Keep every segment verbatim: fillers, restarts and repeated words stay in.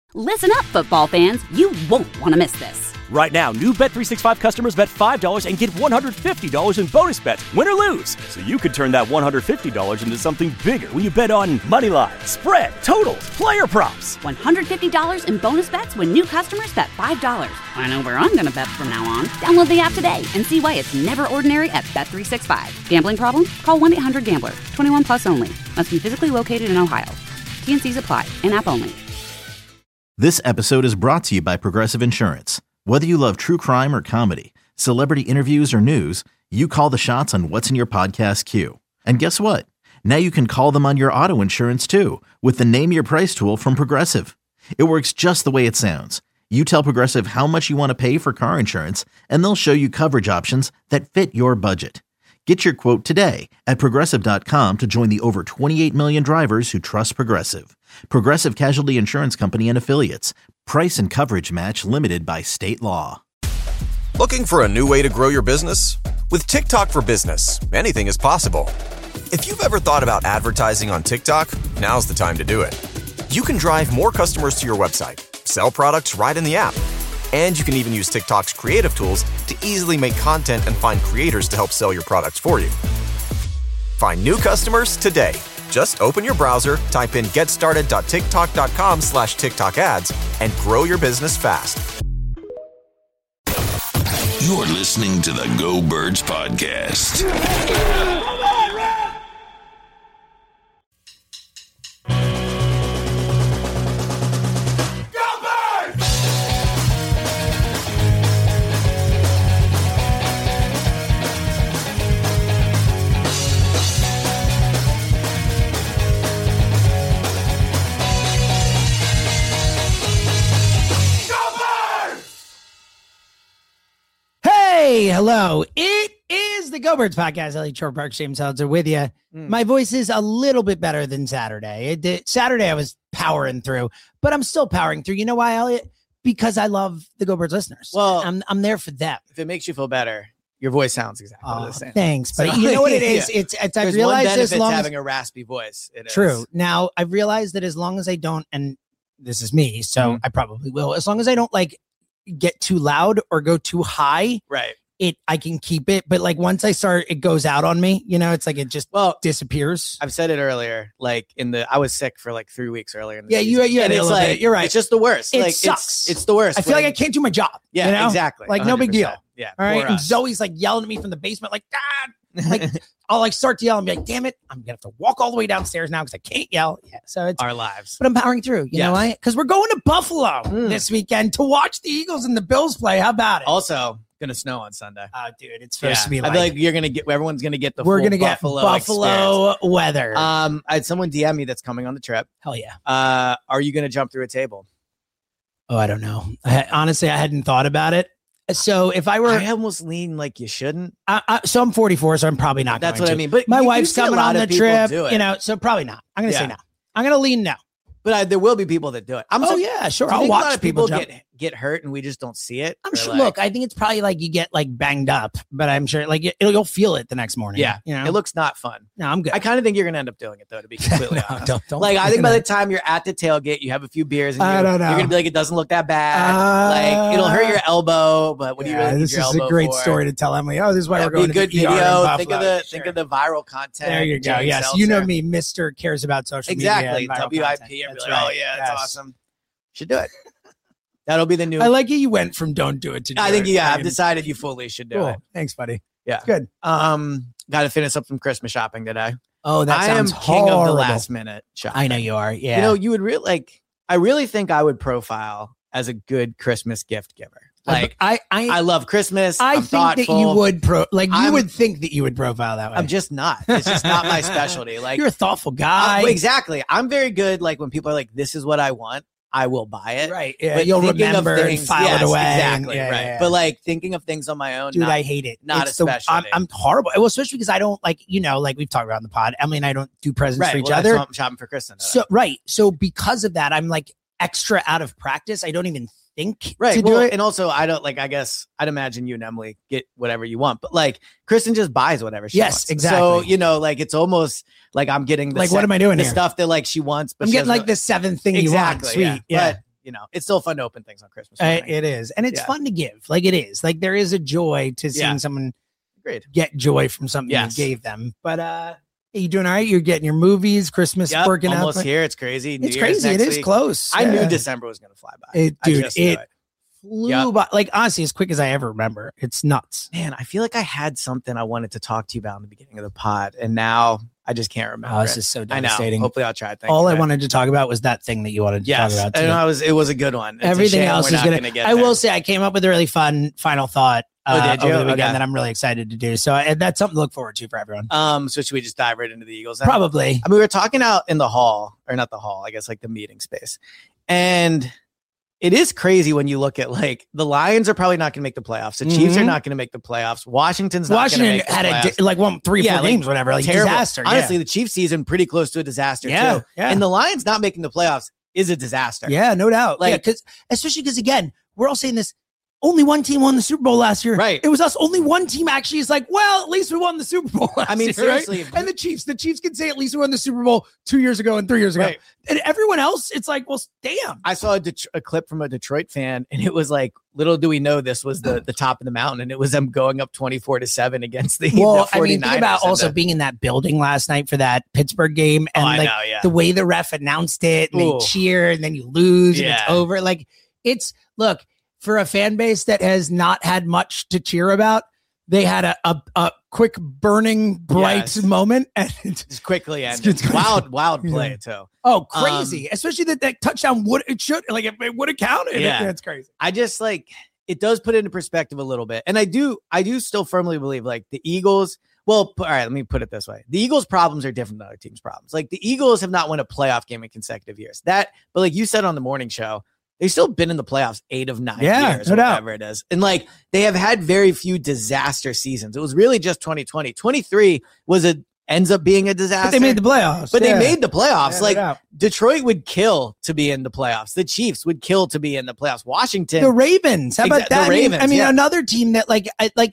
Listen up, football fans. You won't want to miss this. Right now, new Bet three sixty-five customers bet five dollars and get one hundred fifty dollars in bonus bets, win or lose. So you could turn that one hundred fifty dollars into something bigger when you bet on money line, spread, totals, player props. one hundred fifty dollars in bonus bets when new customers bet five dollars. I know where I'm going to bet from now on. Download the app today and see why it's never ordinary at Bet three sixty-five. Gambling problem? Call one eight hundred gambler. twenty-one plus only. Must be physically located in Ohio. T N Cs apply. In-app only. This episode is brought to you by Progressive Insurance. Whether you love true crime or comedy, celebrity interviews or news, you call the shots on what's in your podcast queue. And guess what? Now you can call them on your auto insurance too with the Name Your Price tool from Progressive. It works just the way it sounds. You tell Progressive how much you want to pay for car insurance, and they'll show you coverage options that fit your budget. Get your quote today at Progressive dot com to join the over twenty-eight million drivers who trust Progressive. Progressive Casualty Insurance Company and Affiliates. Price and coverage match limited by state law. Looking for a new way to grow your business? With TikTok for Business, anything is possible. If you've ever thought about advertising on TikTok, now's the time to do it. You can drive more customers to your website, sell products right in the app, and you can even use TikTok's creative tools to easily make content and find creators to help sell your products for you. Find new customers today. Just open your browser, type in getstarted.tiktok.com slash TikTok ads, and grow your business fast. You're listening to the Go Birds Podcast. Hey, hello. It is the Go Birds Podcast. Elliot Short Park, James Hudson with you. Mm. My voice is a little bit better than Saturday. It did, Saturday I was powering through, but I'm still powering through. You know why, Elliot? Because I love the Go Birds listeners. Well, I'm I'm there for them. If it makes you feel better, your voice sounds exactly oh, the same. Thanks, but so, you know what it is? yeah. It's it's I've realized as long having as, a raspy voice. It true. Is. Now I've realized that as long as I don't, and this is me, so mm. I probably will. As long as I don't like get too loud or go too high, right? It I can keep it, but like once I start, it goes out on me. You know, it's like it just well disappears. I've said it earlier, like in the I was sick for like three weeks earlier. In the yeah, season. you, you had and a it's like bit. You're right. It's just the worst. It like sucks. It's, it's the worst. I feel like I can't do my job. Yeah, you know? exactly. Like no big deal. Yeah. All right. And us. Zoe's like yelling at me from the basement, like God. Like I'll like start to yell and be like, damn it, I'm gonna have to walk all the way downstairs now because I can't yell. Yeah. So it's our lives. But I'm powering through. You yes. know why? Because we're going to Buffalo mm. this weekend to watch the Eagles and the Bills play. How about it? Also. Gonna snow on Sunday. Oh, dude, it's supposed yeah. to be. Like, I feel like you're gonna get. Everyone's gonna get the. We're full gonna get Buffalo, Buffalo weather. Um, I had someone D M me that's coming on the trip. Hell yeah. Uh, are you gonna jump through a table? Oh, I don't know. I, honestly, I hadn't thought about it. So if I were, I almost lean like you shouldn't. I, I, so I'm forty-four, so I'm probably not. That's going what to. I mean. But my you, wife's you coming on the trip. You know, so probably not. I'm gonna yeah. say no. I'm gonna lean no. But I, there will be people that do it. I'm oh so, yeah, sure. I'll watch a lot of people, people jump. get get hurt and we just don't see it. I'm sure. Like, look, I think it's probably like you get like banged up, but I'm sure like it'll, you'll feel it the next morning. Yeah, you know, it looks not fun. No, I'm good. I kind of think you're gonna end up doing it though. To be completely no, honest, don't, don't like I think by the time you're at the tailgate, you have a few beers, and I you're, don't know. you're gonna be like, it doesn't look that bad. Uh, like it'll hurt your elbow, but what do you yeah, really? This need your is a elbow great for? story to tell Emily. Oh, this is why yeah, we're going be a good to the video. Think of the sure. think of the viral content. There you go. James Yes, Seltzer. you know me, Mister cares about social exactly. media. W I P. Like, right. oh yeah, that's yes. awesome. Should do it. That'll be the new. I like it. You went from don't do it to do I think it. yeah. I I've mean, decided you fully should do cool. it. Thanks, buddy. Yeah, good. Um, got to finish up some Christmas shopping today. Oh, that I sounds am king horrible. of the last minute shopping. I know you are. Yeah. You know, you would really like. I really think I would profile as a good Christmas gift giver. Like I, I, I love Christmas. I I'm think thoughtful. that you would pro like you I'm, would think that you would profile that way. I'm just not. It's just not my specialty. Like you're a thoughtful guy. Uh, exactly. I'm very good. Like when people are like, "This is what I want," I will buy it. Right. Yeah. But You'll thinking remember of things, and file yes, it away. Exactly. And, yeah, right. yeah, yeah. But like thinking of things on my own, dude, not, I hate it. Not it's especially. I'm, I'm horrible. Well, especially because I don't like you know, like we've talked about on the pod. Emily and I don't do presents right. for each well, other. That's I'm shopping for Kristen. So right. So because of that, I'm like extra out of practice. I don't even think right. to well, do it. And also, I don't like. I guess I'd imagine you and Emily get whatever you want, but like Kristen just buys whatever she yes, wants. exactly. So you know, like it's almost like I'm getting the like set, what am I doing the here? stuff that like she wants. But I'm she getting like really, the seventh thing exactly, you want. Sweet. Yeah. yeah. But you know, it's still fun to open things on Christmas Uh, morning. it is. And it's Yeah. fun to give. Like it is. Like there is a joy to seeing Yeah. someone Great. get joy from something Yes. you gave them. But uh you doing all right? You're getting your movies, Christmas Yep, working out. almost here. It's crazy. New It's Year's crazy. It next is week. close. I Yeah. knew December was going to fly by. It, I dude, just knew it flew Yep. by. Like honestly, as quick as I ever remember. It's nuts. Man, I feel like I had something I wanted to talk to you about in the beginning of the pod, and now I just can't remember. Oh, this it. is so I know. devastating. Hopefully, I'll try to think All of I it. wanted to talk about was that thing that you wanted to Yes, talk about. and too. I was. It was a good one. It's a Everything shame else we're is not gonna. get I there. will say I came up with a really fun final thought Oh, uh, did you? over the weekend Okay. that I'm really excited to do. So I, that's something to look forward to for everyone. Um. So should we just dive right into the Eagles? then? Probably. I mean, we were talking out in the hall, or not the hall, I guess, like the meeting space, and it is crazy when you look at like the Lions are probably not going to make the playoffs. The Chiefs are Mhm. not going to make the playoffs. Washington's not going to Washington make the had a playoffs. di- like one three Yeah, four like, games, whatever, like Terrible. disaster. yeah. Honestly, the Chiefs season pretty close to a disaster Yeah, too. yeah. And the Lions not making the playoffs is a disaster. Yeah, no doubt. Like- yeah, because especially because again, we're all saying this. Only one team won the Super Bowl last year. Right. It was us. Only one team actually is like, well, at least we won the Super Bowl last I mean, year, seriously, right? if- And the Chiefs, the Chiefs can say at least we won the Super Bowl two years ago and three years ago. Right. And everyone else, it's like, well, damn. I saw a, Det- a clip from a Detroit fan, and it was like, little do we know this was the, the top of the mountain, and it was them going up twenty-four to seven against the, Well, the I mean, think 49ers about and also the- being in that building last night for that Pittsburgh game, Oh, and I like know, yeah. the way the ref announced it, and Ooh. they cheer, and then you lose, and Yeah. it's over. Like it's look for a fan base that has not had much to cheer about. They had a a, a quick burning bright Yes. moment, and it's, just quickly It's ended. good. Wild, wild Yeah. play too. oh crazy, especially that that touchdown would it should like it, it would have counted. Yeah. It's crazy. I just like it does put it into perspective a little bit. And I do, I do still firmly believe like the Eagles. Well, p- all right, let me put it this way. The Eagles' problems are different than other teams' problems. Like the Eagles have not won a playoff game in consecutive years. That, but like you said on the morning show, they've still been in the playoffs eight of nine Yeah, years, no or doubt. whatever it is. And like they have had very few disaster seasons. It was really just twenty twenty. twenty-three was a ends up being a disaster. But they made the playoffs. But yeah. they made the playoffs. Yeah, no like doubt. Detroit would kill to be in the playoffs. The Chiefs would kill to be in the playoffs. Washington. The Ravens. How about Exa- the that? I mean- Ravens, I mean, yeah. another team that like I, like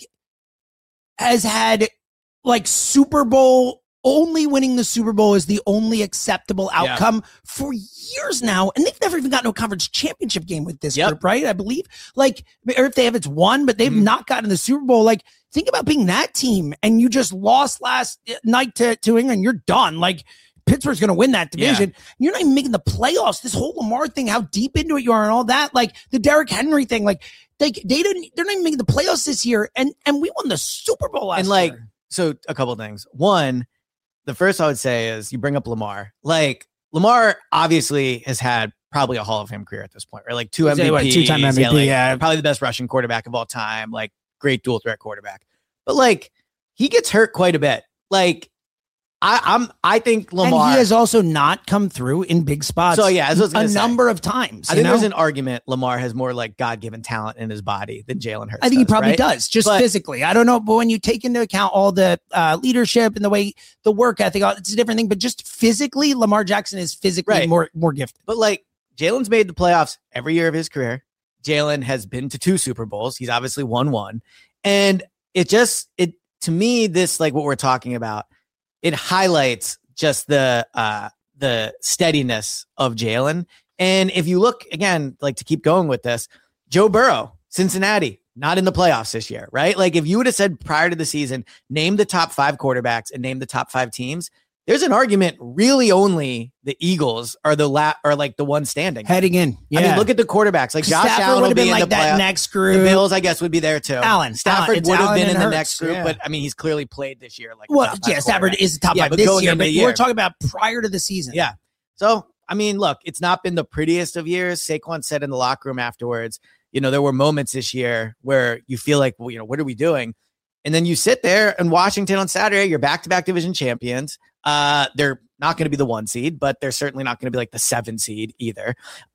has had like Super Bowl only winning the Super Bowl is the only acceptable Yeah. outcome for years now, and they've never even gotten to a conference championship game with this Yep. group, right? I believe, like, or if they have, it's one, but they've Mhm. not gotten the Super Bowl. Like, think about being that team, and you just lost last night to to England. You're done. Like. Pittsburgh's going to win that division. You're not even making the playoffs. This whole Lamar thing, how deep into it you are, and all that, like the Derrick Henry thing, like they they didn't. They're not even making the playoffs this year, and and we won the Super Bowl last and like, year. so a couple of things. One, the first I would say is you bring up Lamar. Like Lamar obviously has had probably a Hall of Fame career at this point, right? Like two He's a, M V what, Ps, two-time M V P, yeah, like, yeah. probably the best rushing quarterback of all time, like great dual threat quarterback. But like he gets hurt quite a bit. Like I, I'm, I think Lamar. And he has also not come through in big spots. So, yeah, that's what I was a gonna say. number of times. I you think there's know? an argument Lamar has more like God given talent in his body than Jalen Hurts. I think he does, probably right? does, just But- physically. I don't know, but when you take into account all the uh, leadership and the way the work ethic, it's a different thing. But just physically, Lamar Jackson is physically Right. more more gifted. But like Jalen's made the playoffs every year of his career. Jalen has been to two Super Bowls. He's obviously won one. And it just, it to me, this like what we're talking about, it highlights just the uh the steadiness of Jalen. And if you look again, like to keep going with this, Joe Burrow, Cincinnati, not in the playoffs this year, right? Like if you would have said prior to the season, name the top five quarterbacks and name the top five teams, there's an argument really only the Eagles are the la- are like the one standing. Heading in. Yeah. I mean, look at the quarterbacks. Like Josh Stafford Allen would will have be been in like the that playoff. next The group. Bills, I guess, would be there too. Allen. Stafford Allen. It's would have Allen been and in the Hurts, next group, yeah. but I mean, he's clearly played this year. Like, a Well, top five yeah, Stafford quarterback. is the top Yeah, five but this going year, into but the we're year. talking about prior to the season. Yeah. So, I mean, look, it's not been the prettiest of years. Saquon said in the locker room afterwards, you know, there were moments this year where you feel like, well, you know, what are we doing? And then you sit there in Washington on Saturday, you're back-to-back division champions. Uh, they're not going to be the one seed, but they're certainly not going to be like the seven seed either.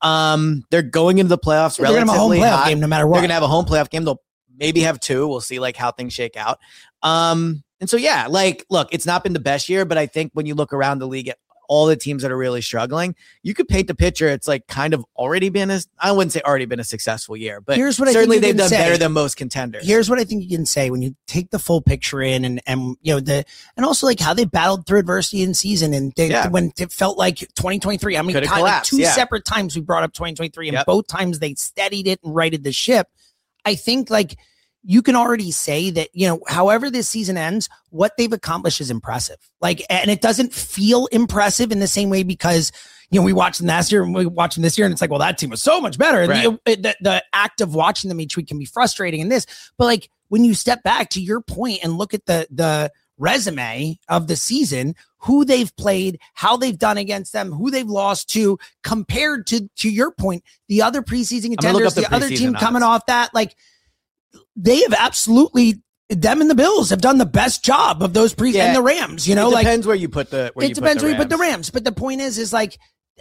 Um, they're going into the playoffs They're going to have a home relatively playoff hot. game no matter what. They're going to have a home playoff game. They'll maybe have two. We'll see like how things shake out. Um, and so, yeah, like, look, it's not been the best year, but I think when you look around the league all the teams that are really struggling, you could paint the picture. It's like kind of already been a, I wouldn't say already been a successful year, but here's what certainly I think they've done say. better than most contenders. Here's what I think you can say when you take the full picture in, and, and, you know, the, and also like how they battled through adversity in season. And they, yeah. when it felt like twenty twenty-three, I mean, time, like two yeah. separate times we brought up twenty twenty-three, and yep. both times they steadied it and righted the ship. I think like, you can already say that, you know, however this season ends, what they've accomplished is impressive. Like, and it doesn't feel impressive in the same way because, you know, we watched them last year and we watched them this year and it's like, well, that team was so much better. Right. The, the, the act of watching them each week can be frustrating in this, but like when you step back to your point and look at the, the resume of the season, who they've played, how they've done against them, who they've lost to, compared to, to your point, the other preseason contenders, the, the other team odds. Coming off that, like, they have absolutely, them and the Bills have done the best job of those pre yeah. and the Rams, you know, it like depends where you put the, where it you depends put where you put the Rams. But the point is, is like,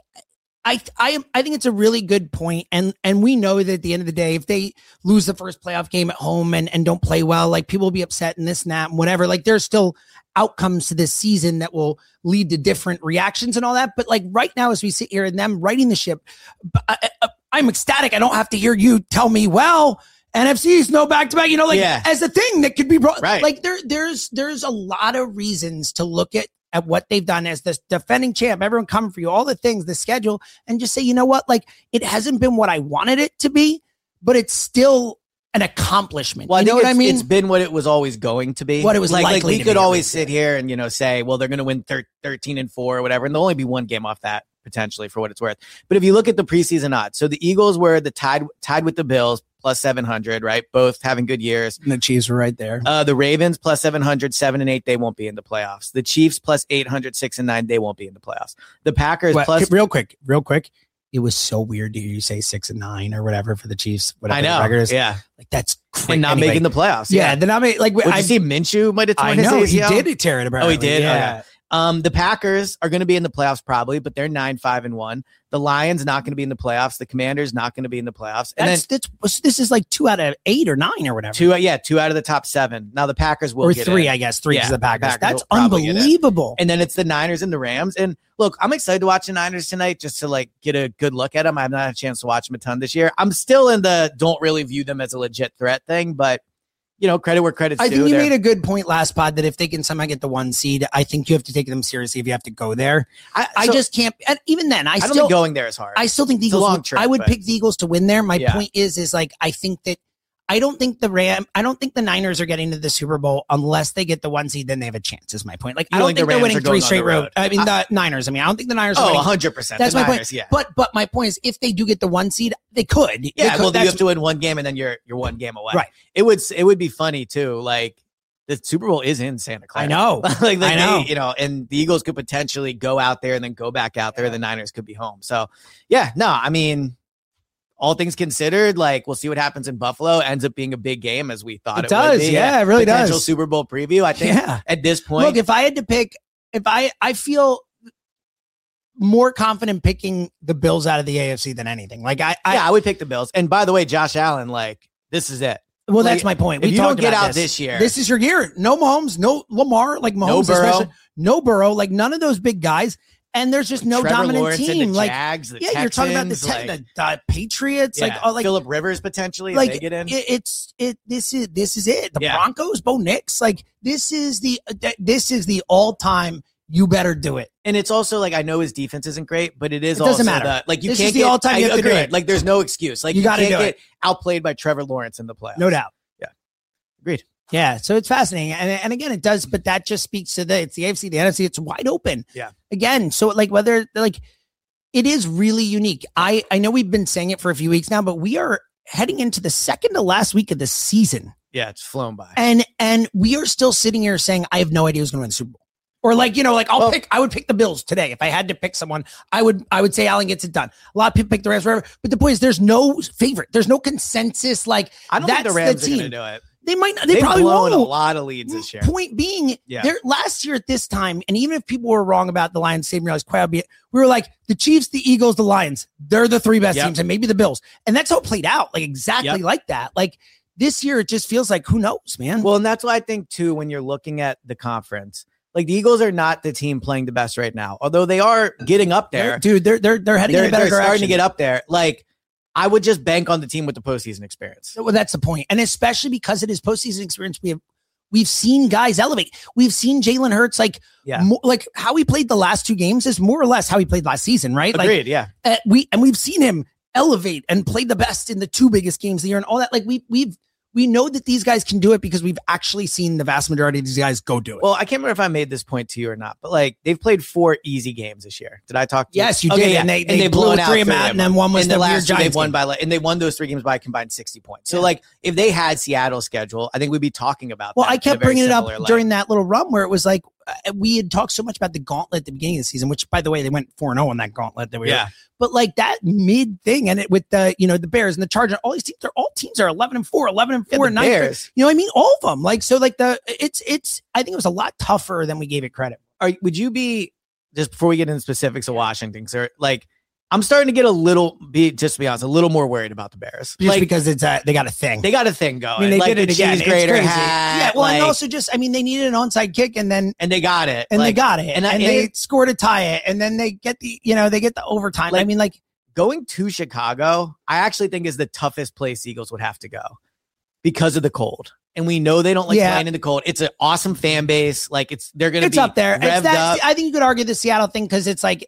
I, I, I think it's a really good point. And, and we know that at the end of the day, if they lose the first playoff game at home and, and don't play well, like people will be upset and this and that and whatever, like there's still outcomes to this season that will lead to different reactions and all that. But like right now, as we sit here and them writing the ship, I, I, I'm ecstatic. I don't have to hear you tell me, well, N F C's no back-to-back, you know, like yeah. as a thing that could be brought, right. like there, there's, there's a lot of reasons to look at, at what they've done as the defending champ, everyone coming for you, all the things, the schedule, and just say, you know what, like it hasn't been what I wanted it to be, but it's still an accomplishment. Well, you know what I mean? It's been what it was always going to be. What it was like, likely like we to could be, always sit here and, you know, say, well, they're going to win thir- thirteen and four or whatever. And there'll only be one game off that potentially for what it's worth. But if you look at the preseason odds, so the Eagles were the tied, tied with the Bills plus seven hundred, right? Both having good years. And the Chiefs were right there. Uh, the Ravens plus seven hundred, seven and eight, they won't be in the playoffs. The Chiefs plus eight hundred, six and nine, they won't be in the playoffs. The Packers well, plus real quick, real quick. It was so weird to hear you say six and nine or whatever for the Chiefs. Whatever I know. The record is. Yeah. Like that's crazy. And not anyway, making the playoffs. Yeah. yeah. Then I mean, like, I see Minshew might have torn I his know A C L. he did tear it apparently. Oh, he did. Yeah. Okay. Um, the Packers are going to be in the playoffs probably, but they're nine, five, and one. The Lions not going to be in the playoffs. The Commanders not going to be in the playoffs. And that's, then that's, this is like two out of eight or nine or whatever. Two, yeah, two out of the top seven. Now the Packers will or get three, in. I guess. Three yeah, is the Packers. the That's Packers unbelievable. And then it's the Niners and the Rams. And look, I'm excited to watch the Niners tonight just to like get a good look at them. I've not had a chance to watch them a ton this year. I'm still in the don't really view them as a legit threat thing, but you know, credit where credit's I due. think you They're, made a good point last pod that if they can somehow get the one seed, I think you have to take them seriously if you have to go there. I, I so, just can't. And even then, I, I don't still think going there is hard. I still think the it's Eagles. A long would, trip, I would but, pick the Eagles to win there. My yeah. point is, is like I think that I don't think the Ram. I don't think the Niners are getting to the Super Bowl unless they get the one seed. Then they have a chance. Is my point. Like you I don't think, think the they're winning are three straight road. road. I mean the Niners. I mean I don't think the Niners. Oh, are winning. one hundred percent. That's the my Niners, point. Yeah. But but my point is, if they do get the one seed, they could. They Yeah. could. Well, That's, you have to win one game and then you're you're one game away. Right. It would it would be funny too. Like. The Super Bowl is in Santa Clara. I know. like, like I know. They, you know, and the Eagles could potentially go out there and then go back out there. The Niners could be home. So, yeah, no, I mean, all things considered, like we'll see what happens in Buffalo. Ends up being a big game as we thought it, it does. would be. Yeah, it really Potential does. Super Bowl preview. I think yeah. at this point, look, if I had to pick, if I, I feel more confident picking the Bills out of the A F C than anything. Like I, I yeah, I would pick the Bills. And by the way, Josh Allen, like this is it. Well, like, that's my point. If we you don't get about out this. this year, this is your year. No Mahomes, no Lamar, like Mahomes, no Burrow, especially, no Burrow, like none of those big guys. And there's just no Trevor dominant Lawrence team. the Like, Jags, the yeah, Texans, you're talking about the, te- like, the, the Patriots, yeah, like, oh, like Phillip Rivers potentially. Like if they get in. It, it's it. This is this is it. The yeah. Broncos, Bo Nix, like this is the uh, this is the all time. You better do it. And it's also like I know his defense isn't great, but it is it also matter. the, like you this can't is the get all time. You have to do it. Like there's no excuse. Like you, you got to can't do get it. outplayed by Trevor Lawrence in the playoffs. No doubt. Yeah, agreed. Yeah, so it's fascinating, and and again, it does, but that just speaks to the it's the A F C, the N F C, it's wide open. Yeah. Again, so like whether like it is really unique. I I know we've been saying it for a few weeks now, but we are heading into the second to last week of the season. Yeah, it's flown by, and and we are still sitting here saying I have no idea who's going to win the Super Bowl. Or like, you know, like I'll well, pick, I would pick the Bills today. If I had to pick someone, I would, I would say Allen gets it done. A lot of people pick the Rams, whatever. But the point is there's no favorite. There's no consensus. Like I don't that's think the Rams the team. are going to do it. They might not, they They've probably blown won't. a lot of leads this year. Point being, yeah. They're last year at this time, and even if people were wrong about the Lions, same realized quite a bit, we were like the Chiefs, the Eagles, the Lions. They're the three best yep. teams, and maybe the Bills. And that's how it played out, like exactly yep. like that. Like this year, it just feels like who knows, man. Well, and that's why I think too, when you're looking at the conference, Like the Eagles are not the team playing the best right now, although they are getting up there. They're, dude, they're they're they're heading They're, in a better they're direction. starting to get up there. Like I would just bank on the team with the postseason experience. Well, that's the point, and especially because it is postseason experience, we have we've seen guys elevate. We've seen Jalen Hurts like Yeah. more, like how he played the last two games is more or less how he played last season, right? Agreed. Like, yeah. uh, we and we've seen him elevate and play the best in the two biggest games of the year and all that. Like we we've we know that these guys can do it because we've actually seen the vast majority of these guys go do it. Well, I can't remember if I made this point to you or not, but like they've played four easy games this year. Did I talk to yes, you? you Okay, did, yeah. and they, and they, they blew blown three out of them out, and then one was and the the weird last two they Giants won game. by like, and they won those three games by a combined sixty points. So Yeah. like if they had Seattle's schedule, I think we'd be talking about. Well, that I in a kept very bringing it up similar light. during that little run where it was like uh, we had talked so much about the gauntlet at the beginning of the season, which, by the way, they went four and zero on that gauntlet that we Yeah. were. But like that mid thing, and it with the you know the Bears and the Chargers, all these teams, they're all teams are eleven and four, eleven and Yeah, four, the and nine. Bears. You know, what I mean, all of them. Like so, like the it's it's. I think it was a lot tougher than we gave it credit. Are would you be just before we get into specifics of Washington, sir? Like I'm starting to get a little be just to be honest, a little more worried about the Bears. Just like because it's uh, they got a thing. they got a thing going. I mean, they like did it the again. cheese It's grater crazy. hat, yeah, well, like, and also just, I mean, they needed an onside kick, and then and they got it, and like, they got it, and and, I- and they it- scored to tie it, and then they get the, you know, they get the overtime. I Like, mean, like going to Chicago, I actually think is the toughest place Eagles would have to go because of the cold. And we know they don't like Yeah. playing in the cold. It's an awesome fan base. Like it's they're gonna it's be up there. It's revved that, up. I think you could argue the Seattle thing because it's like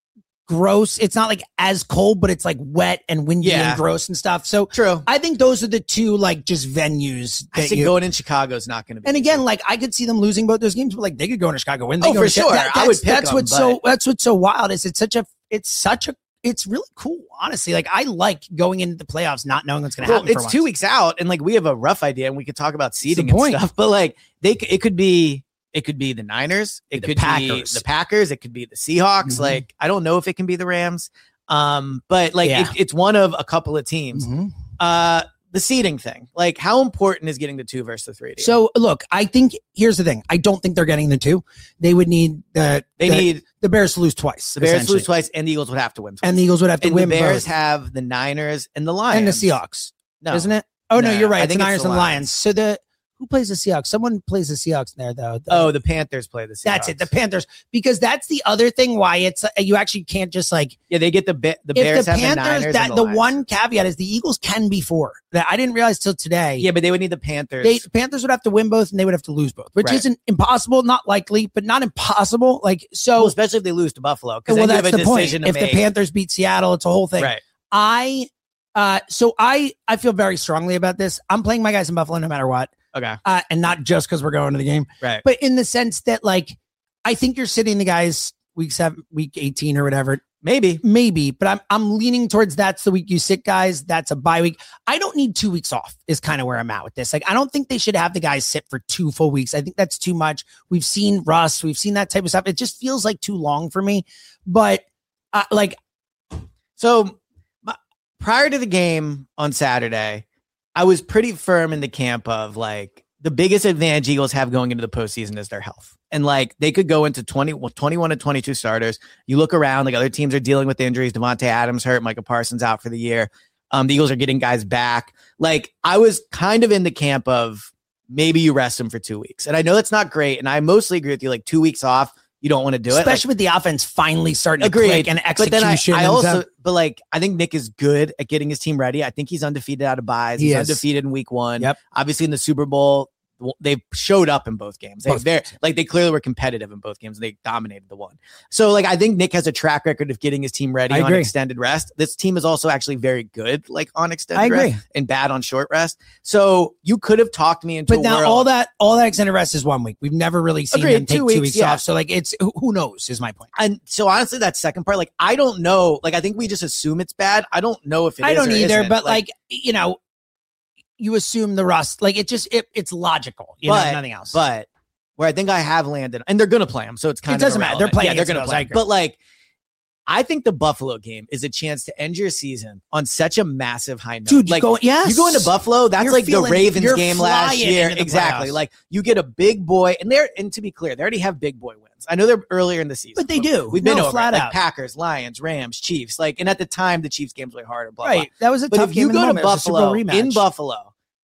gross. It's not like as cold, but it's like wet and windy Yeah. and gross and stuff. So True. I think those are the two like just venues I that think you. going in Chicago is not gonna be And easy. again, like I could see them losing both those games, but like they could go into Chicago win. They Oh, go for to- sure. that- I would that's, pick that's them, what's but- so that's what's so wild is it's such a it's such a it's really cool, honestly. Like I like going into the playoffs not knowing what's going to well, happen. it's for two once. weeks out, and like we have a rough idea, and we could talk about seeding the and point. stuff. But like they, c- it could be, it could be the Niners, it The could Packers. be the Packers, it could be the Seahawks. Mhm. Like I don't know if it can be the Rams, um, but like Yeah. it, it's one of a couple of teams. Mhm. Uh, the seeding thing, like how important is getting the two versus the three? to you? So look, I think here's the thing. I don't think they're getting the two. They would need the they the, need the Bears to lose twice. the Bears to essentially. lose twice, and the Eagles would have to win twice. and the Eagles would have to And win the Bears both. have the Niners and the Lions and the Seahawks, no, isn't it? Oh no, No, you're right. I It's the think it's Niners the and the Lions. Lions. So the who plays the Seahawks? Someone plays the Seahawks there though. The- Oh, the Panthers play the Seahawks. that's it. The Panthers, because that's the other thing why it's uh, you actually can't just like yeah, they get the Ba- the if Bears the have Panthers. the Niners. that and the, Lions. one caveat is the Eagles can be four. That I didn't realize till today. Yeah, but they would need the Panthers. They the Panthers would have to win both and they would have to lose both, which Right. isn't impossible, not likely, but not impossible. Like so, well, especially if they lose to Buffalo, because well, then you that's have a the point. decision If to the make. Panthers beat Seattle, it's a whole thing. Right. I uh so I I feel very strongly about this. I'm playing my guys in Buffalo no matter what. Okay. Uh and not just because we're going to the game, Right. but in the sense that like I think you're sitting the guys week seven, week eighteen or whatever. Maybe. Maybe, but I'm I'm leaning towards that's the week you sit guys. That's a bye week. I don't need two weeks off is kind of where I'm at with this. Like, I don't think they should have the guys sit for two full weeks. I think that's too much. We've seen Russ. We've seen that type of stuff. It just feels like too long for me. But uh, like, So my, prior to the game on Saturday, I was pretty firm in the camp of like the biggest advantage Eagles have going into the postseason is their health. And like they could go into twenty, twenty-one to twenty-two starters. You look around, like other teams are dealing with injuries. Devontae Adams hurt, Micah Parsons out for the year. Um, the Eagles are getting guys back. Like I was kind of in the camp of maybe you rest them for two weeks. And I know that's not great. And I mostly agree with you. Like two weeks off, you don't want to do it. especially with the offense finally starting to Agreed. click and But then I, execution. I and also, stuff. but like, I think Nick is good at getting his team ready. I think he's undefeated out of buys. He He's is. undefeated in week one. Yep. Obviously in the Super Bowl, they showed up in both games. They, Both they're games. like, they clearly were competitive in both games. And they dominated the one. So like, I think Nick has a track record of getting his team ready I on agree. extended rest. This team is also actually very good, like on extended I agree. rest and bad on short rest. So you could have talked me into But a now world. all that all that extended rest is one week. We've never really seen Agreed. them take Two two weeks, weeks, yeah. off. So like it's who who knows is my point. And so honestly, that second part, like, I don't know. Like, I think we just assume it's bad. I don't know if it I is don't or either, isn't. but like, you know, you assume the rust. Like it just it, it's logical, you But- know, nothing else. But where I think I have landed, and they're going to play them, so it's kind It of doesn't matter. irrelevant. They're playing Yeah, they're against going to those, play. I agree. But like, I think the Buffalo game is a chance to end your season on such a massive high note. Dude, you like, go yes. you go into Buffalo, that's You're like feeling- the Ravens you're game last flying year. into the Exactly. playoffs. Like you get a big boy, and they're and to be clear, they already have big boy wins. I know they're earlier in the season, But they do. We've been No, over flat it. Like out. Packers, Lions, Rams, Chiefs. Like, and at the time, the Chiefs games were harder. Blah, blah. Right. That was a But tough if game you in the go to moment. It was a Super Bowl Buffalo rematch. in Buffalo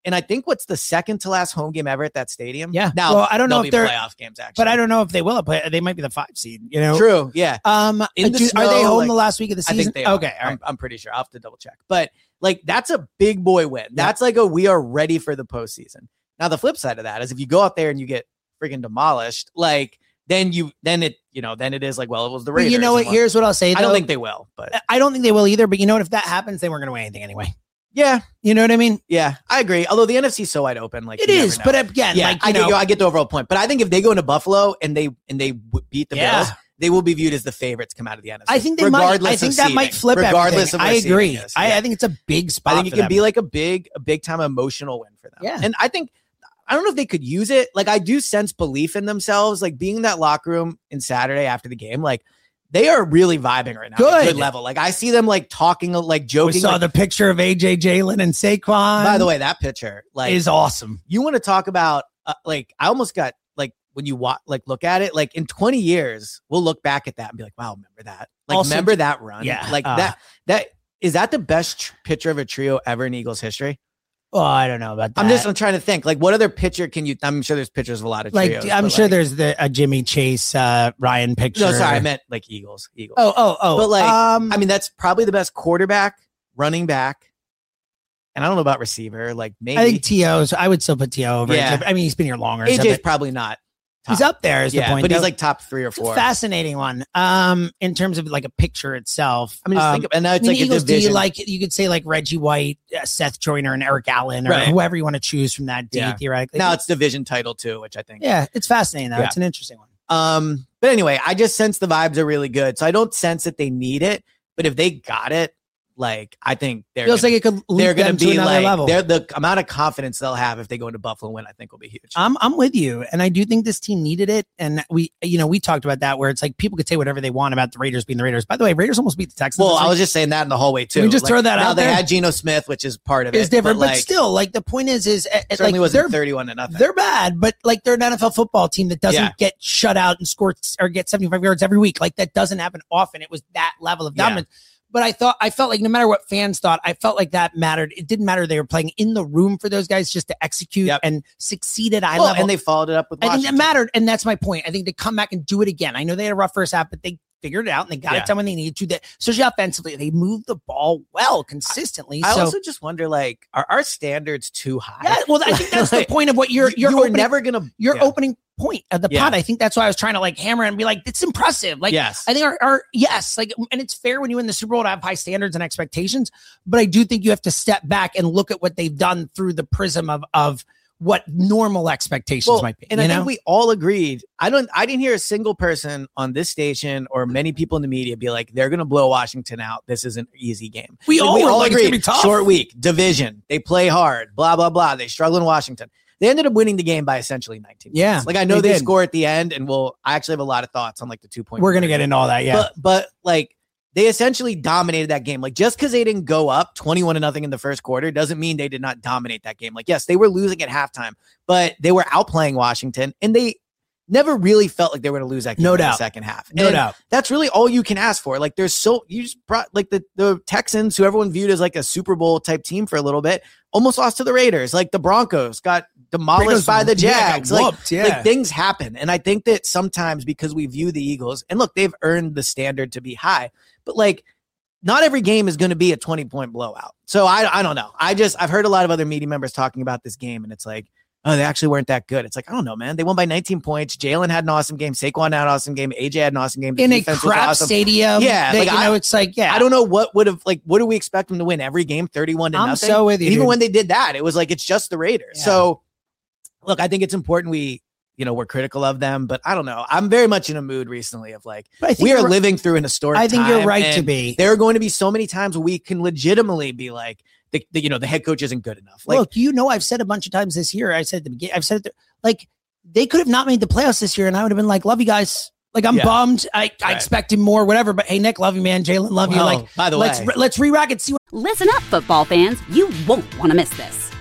And I think what's the second to last home game ever at that stadium? Yeah. Now, well, I don't know if they're playoff games, actually. But I don't know if they will play. They might be the five seed, you know? True. Yeah. Um, In the do, snow, are they home like, the last week of the season? I think they are. Okay. All right. I'm, I'm pretty sure. I'll have to double check. But like, that's a big boy win. That's like a, we are ready for the postseason. Now, the flip side of that is if you go out there and you get freaking demolished, like, then you, then it, you know, then it is like, well, it was the Raiders. But you know what? Here's what I'll say. I don't though. think they will, but I don't think they will either. But you know what? If that happens, they weren't going to win anything anyway. yeah. You know what I mean? Yeah, I agree. Although the N F C is so wide open, like It you never is. know. But again, yeah, like, you I know, get you, I get the overall point. But I think if they go into Buffalo and they and they w- beat the Yeah. Bills, they will be viewed as the favorites come out of the N F C. I think they might. regardless I think of that seeding, might flip regardless everything. of I where seeding agree. is. I, Yeah. I think it's a big spot. I think it for could them. be like a big, a big time emotional win for them. Yeah. And I think, I don't know if they could use it. Like, I do sense belief in themselves. Like, being in that locker room in Saturday after the game, like, they are really vibing right now. At a Good. good level. Like, I see them like talking, like joking. We saw like, the picture of A J, Jalen, and Saquon. by the way, that picture, like, is awesome. you want to talk about, uh, like, I almost got, like, when you wa- like look at it, like, in twenty years, we'll look back at that and be like, wow, remember that? Like, Also, remember that run? yeah, Like, uh, that, that, is that the best tr- picture of a trio ever in Eagles history? Oh, I don't know about that. I'm just, I'm trying to think, like, what other picture can you, I'm sure there's pictures of a lot of like, trios. I'm but, sure like- there's the a Jimmy Chase, uh, Ryan picture. no, sorry, I meant like Eagles, Eagles. Oh, oh, oh. But, like, um, I mean, that's probably the best quarterback, running back, and I don't know about receiver, like, maybe. I think T O's. I would still put T O over. Yeah. A J. I mean, he's been here longer. A so J's that- probably not. he's top. up there. Is Yeah, the point? but he's though. like top three or It's a four. fascinating one. Um, in terms of like a picture itself. I mean, just um, think of, and now I it's mean, like a Eagles, do you division. like, you could say like Reggie White, uh, Seth Joyner, and Eric Allen, or Right. whoever you want to choose from that D, Yeah. theoretically. Now it's division title too, which I think. yeah, it's fascinating though. Yeah. It's an interesting one. Um, but anyway, I just sense the vibes are really good. So I don't sense that they need it, but if they got it, like, I think they're Feels gonna, like it could they're lead going them to to be another like, level. they're the amount of confidence they'll have if they go into Buffalo and win, I think will be huge. I'm I'm with you, and I do think this team needed it. And we, you know, we talked about that where it's like people could say whatever they want about the Raiders being the Raiders. By the way, Raiders almost beat the Texans. well, this I week. was just saying that in the hallway too. Can we just Like, throw that now out they there? had Geno Smith, which is part of it. It's different, but, like, still, like the point is, is uh, certainly like wasn't they're thirty-one to nothing. they're bad, but like they're an N F L football team that doesn't Yeah. get shut out and score or get seventy-five yards every week. Like that doesn't happen often. It was that level of Yeah. dominance. But I thought, I felt like no matter what fans thought, I felt like that mattered. It didn't matter. They were playing in the room for those guys just to execute Yep. and succeed at eye Well, level. and they followed it up with I think Washington. that mattered. And that's my point. I think they come back and do it again. I know they had a rough first half, but they figured it out and they got Yeah. it done when they needed to. That, especially offensively, they moved the ball well consistently. I so, also just wonder, like, are our standards too high? yeah, well, I think that's the Like, point of what you're, you're you were opening, never gonna your yeah. opening point of the Yeah. pod. I think that's why I was trying to like hammer and be like, it's impressive. Like, yes. I think our, our yes, like, and it's fair when you win the Super Bowl to have high standards and expectations, but I do think you have to step back and look at what they've done through the prism of of what normal expectations Well, might be. and you I know? think we all agreed. I don't. I didn't hear a single person on this station or many people in the media be like, "They're going to blow Washington out. This is an easy game." We Like, all were like, it's gonna be tough. Short week, division. They play hard. Blah blah blah. They struggle in Washington. They ended up winning the game by essentially nineteen. Yeah, points. Like I know they they, did. score at the end, and we'll. I actually have a lot of thoughts on like the two point. We're gonna get into all that. Yeah. But but like they essentially dominated that game. Like just because they didn't go up twenty-one to nothing in the first quarter doesn't mean they did not dominate that game. Like, yes, they were losing at halftime, but they were outplaying Washington and they never really felt like they were going to lose that game No in the doubt. second half. No And doubt. That's really all you can ask for. Like there's so you just brought like the, the Texans, who everyone viewed as like a Super Bowl type team for a little bit, almost lost to the Raiders. Like the Broncos got demolished Broncos, by the yeah, got Jags. Like, whooped, yeah. like things happen. And I think that sometimes because we view the Eagles and look, they've earned the standard to be high, but like not every game is going to be a twenty point blowout. So I, I don't know. I just, I've heard a lot of other media members talking about this game and it's like, oh, they actually weren't that good. It's like, I don't know, man. They won by nineteen points. Jalen had an awesome game. Saquon had an awesome game. A J had an awesome game. The in a defense was crap awesome. stadium. Yeah, They, like, you I- know, it's like, yeah. I don't know what would have, like, what do we expect them to win every game? thirty-one to I'm nothing. so with you, And even dude. when they did that, it was like, it's just the Raiders. Yeah. So look, I think it's important we, you know, we're critical of them, but I don't know. I'm very much in a mood recently of like, But I think we are you're- living through an historic I think you're time, right to and be. There are going to be so many times where we can legitimately be like, the, the you know, the head coach isn't good enough. Like, Look, you know, I've said a bunch of times this year. I said at the beginning, I've said it, th- like they could have not made the playoffs this year, and I would have been like, "Love you guys." Like I'm Yeah. bummed. I, I Right. expected more, whatever. But hey, Nick, love you, man. Jalen, love well, you. Like, by the let's way, re- let's re-rack it. See what Listen up, football fans. You won't want to miss this.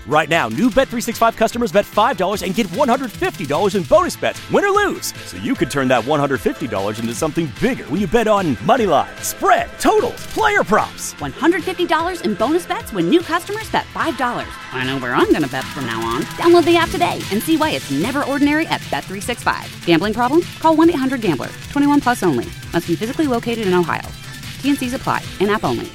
Right now, new Bet three sixty-five customers bet five dollars and get one hundred fifty dollars in bonus bets, win or lose. So you could turn that one hundred fifty dollars into something bigger when you bet on money line, spread, totals, player props. one hundred fifty dollars in bonus bets when new customers bet five dollars. I know where I'm going to bet from now on. Download the app today and see why it's never ordinary at Bet three sixty-five. Gambling problem? Call one eight hundred gambler. twenty-one plus only. Must be physically located in Ohio. T N Cs apply. In-app only.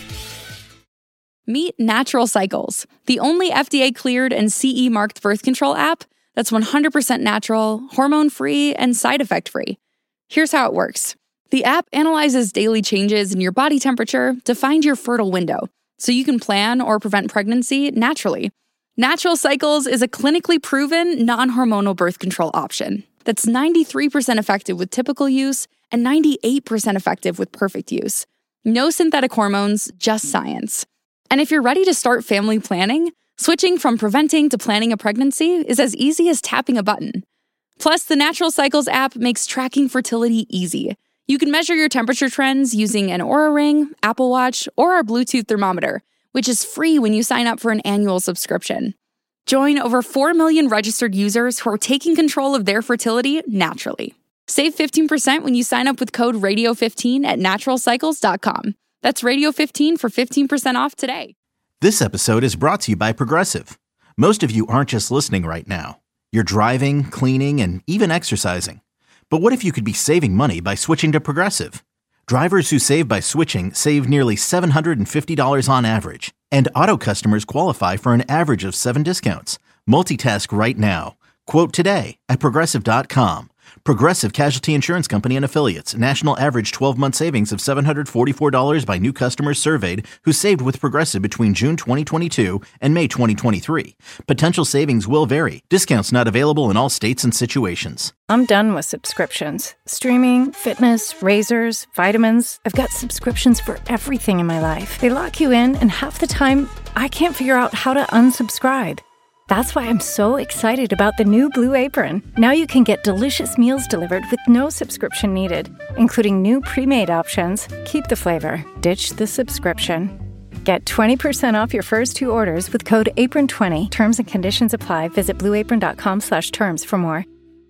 Meet Natural Cycles, the only F D A-cleared and C E marked birth control app that's one hundred percent natural, hormone-free, and side effect-free. Here's how it works. The app analyzes daily changes in your body temperature to find your fertile window, so you can plan or prevent pregnancy naturally. Natural Cycles is a clinically proven, non-hormonal birth control option that's ninety-three percent effective with typical use and ninety-eight percent effective with perfect use. No synthetic hormones, just science. And if you're ready to start family planning, switching from preventing to planning a pregnancy is as easy as tapping a button. Plus, the Natural Cycles app makes tracking fertility easy. You can measure your temperature trends using an Oura Ring, Apple Watch, or our Bluetooth thermometer, which is free when you sign up for an annual subscription. Join over four million registered users who are taking control of their fertility naturally. Save fifteen percent when you sign up with code radio fifteen at natural cycles dot com. That's radio fifteen for fifteen percent off today. This episode is brought to you by Progressive. Most of you aren't just listening right now. You're driving, cleaning, and even exercising. But what if you could be saving money by switching to Progressive? Drivers who save by switching save nearly seven hundred fifty dollars on average. And auto customers qualify for an average of seven discounts. Multitask right now. Quote today at progressive dot com. Progressive Casualty Insurance Company and Affiliates. National average twelve-month savings of seven hundred forty-four dollars by new customers surveyed who saved with Progressive between June twenty twenty-two and May twenty twenty-three. Potential savings will vary. Discounts not available in all states and situations. I'm done with subscriptions. Streaming, fitness, razors, vitamins. I've got subscriptions for everything in my life. They lock you in, and half the time, I can't figure out how to unsubscribe. That's why I'm so excited about the new Blue Apron. Now you can get delicious meals delivered with no subscription needed, including new pre-made options. Keep the flavor, ditch the subscription. Get twenty percent off your first two orders with code apron twenty. Terms and conditions apply. Visit blue apron dot com slash terms for more.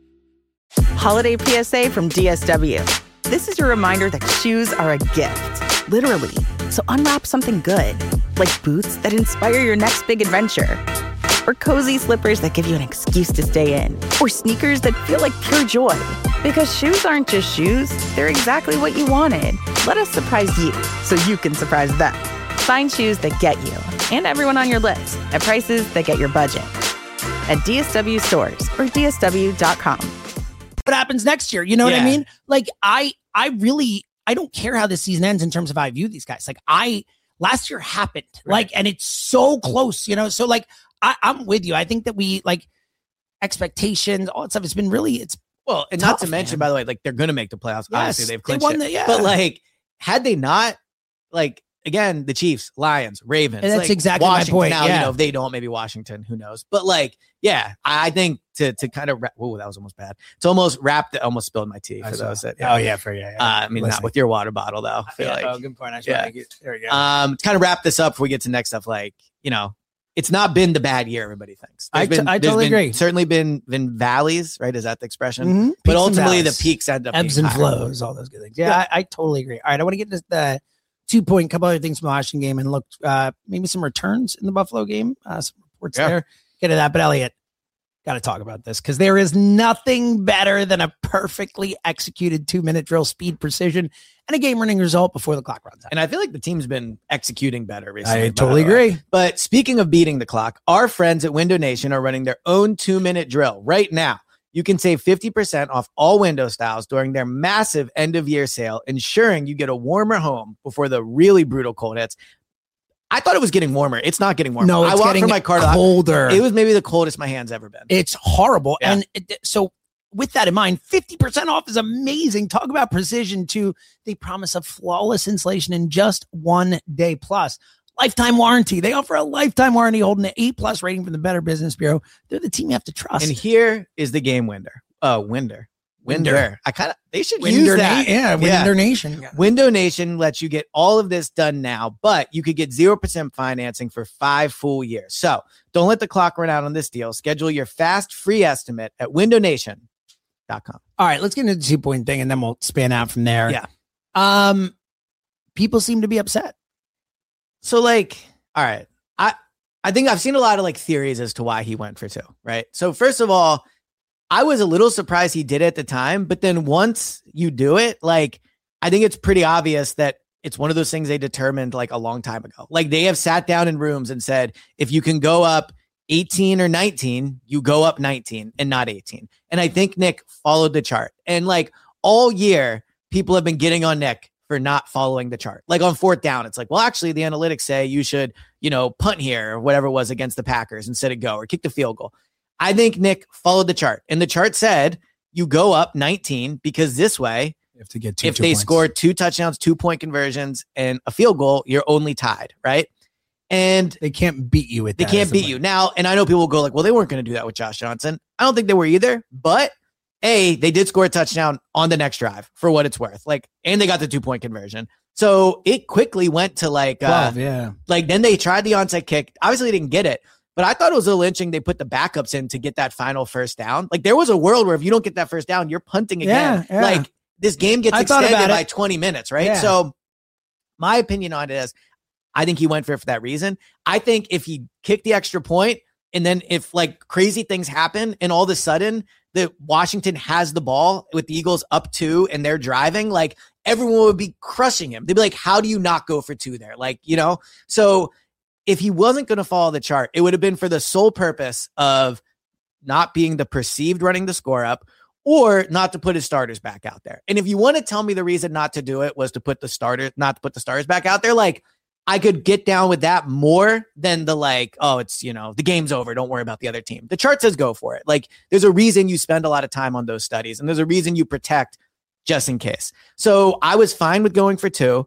Holiday P S A from D S W. This is your reminder that shoes are a gift, literally. So unwrap something good, like boots that inspire your next big adventure. Or cozy slippers that give you an excuse to stay in. Or sneakers that feel like pure joy. Because shoes aren't just shoes, they're exactly what you wanted. Let us surprise you, so you can surprise them. Find shoes that get you, and everyone on your list, at prices that get your budget. At D S W stores, or D S W dot com. What happens next year? You know Yeah. what I mean? Like, I, I really, I don't care how this season ends in terms of how I view these guys. Like, I, last year happened, Right. like, and it's so close, you know? So, like, I, I'm with you. I think that we like expectations, all that stuff. It's been really, it's Well, and tough, not to mention, man. by the way, like they're going to make the playoffs. Yes, Obviously, they've they clinched won it. the- yeah. But like, had they not, like, again, the Chiefs, Lions, Ravens. And that's like, exactly my Washington point, Now, yeah. you know, if they don't, maybe Washington, who knows? But like, yeah, I I think to to kind of, whoa, that was almost bad. To almost wrap the, almost spilled my tea for those. That, oh yeah, for yeah. yeah. Uh, I mean, Listen. not with your water bottle though. I feel Yeah, like, oh, good point. I should yeah. make it. There we go. um, to kind of wrap this up before we get to next stuff, like, you know, it's not been the bad year everybody thinks. I There's t- been- I there's totally been- agree. Certainly been been valleys, right? Is that the expression? Mhm. But Peaks and ultimately, the valleys. peaks end up Ebbs being and higher. flows, all those good things. Yeah, I, I totally agree. All right, I want to get to the two point, couple other things from the Washington game and look, uh, maybe some returns in the Buffalo game. Uh, some reports Yeah. there. Get to that, but Elliot, got to talk about this because there is nothing better than a perfectly executed two minute drill, speed, precision, and a game winning result before the clock runs out. And I feel like the team's been executing better recently. I by totally the way. agree. But speaking of beating the clock, our friends at Window Nation are running their own two minute drill right now. You can save fifty percent off all window styles during their massive end of year sale, ensuring you get a warmer home before the really brutal cold hits. I thought it was getting warmer. It's not getting warmer. No, I it's walked getting from my car to the- colder. It was maybe the coldest my hand's ever been. It's horrible. Yeah. And it, so with that in mind, fifty percent off is amazing. Talk about precision too. They promise a flawless installation in just one day plus. Lifetime warranty. They offer a lifetime warranty holding an eight plus rating from the Better Business Bureau. They're the team you have to trust. And here is the game winner. Uh, winner. Winder. Winder. I kind of they should Winder use that. Na- yeah, Winder Nation. Window Nation lets you get all of this done now, but you could get zero percent financing for five full years. So don't let the clock run out on this deal. Schedule your fast free estimate at window nation dot com. All right, let's get into the two point thing and then we'll span out from there. Yeah. Um, people seem to be upset. So like, all right, I I think I've seen a lot of like theories as to why he went for two, right? So first of all, I was a little surprised he did it at the time, but then once you do it, like, I think it's pretty obvious that it's one of those things they determined like a long time ago. Like they have sat down in rooms and said, if you can go up eighteen or nineteen, you go up nineteen and not eighteen. And I think Nick followed the chart. And like all year, people have been getting on Nick for not following the chart. Like on fourth down, it's like, well, actually the analytics say you should, you know, punt here or whatever it was against the Packers instead of go or kick the field goal. I think Nick followed the chart, and the chart said you go up nineteen because this way, you have to get two, if two they points. score two touchdowns, two point conversions, and a field goal, you're only tied, right? And they can't beat you with they that. can't beat you now. And I know people will go like, well, they weren't going to do that with Josh Johnson. I don't think they were either. But A, they did score a touchdown on the next drive for what it's worth. Like, and they got the two point conversion. So it quickly went to like, twelve, uh, yeah. Like then they tried the onside kick. Obviously, they didn't get it. But I thought it was a little interesting. They put the backups in to get that final first down. Like there was a world where if you don't get that first down, you're punting again. Yeah, yeah. Like this game gets I thought extended about by it. twenty minutes, right? Yeah. So my opinion on it is I think he went for it for that reason. I think if he kicked the extra point and then if like crazy things happen and all of a sudden the Washington has the ball with the Eagles up two and they're driving, like everyone would be crushing him. They'd be like, how do you not go for two there? Like, you know, so if he wasn't going to follow the chart, it would have been for the sole purpose of not being the perceived running the score up or not to put his starters back out there. And if you want to tell me the reason not to do it was to put the starters, not to put the starters back out there, like I could get down with that more than the like, oh, it's, you know, the game's over. Don't worry about the other team. The chart says go for it. Like there's a reason you spend a lot of time on those studies and there's a reason you protect just in case. So I was fine with going for two.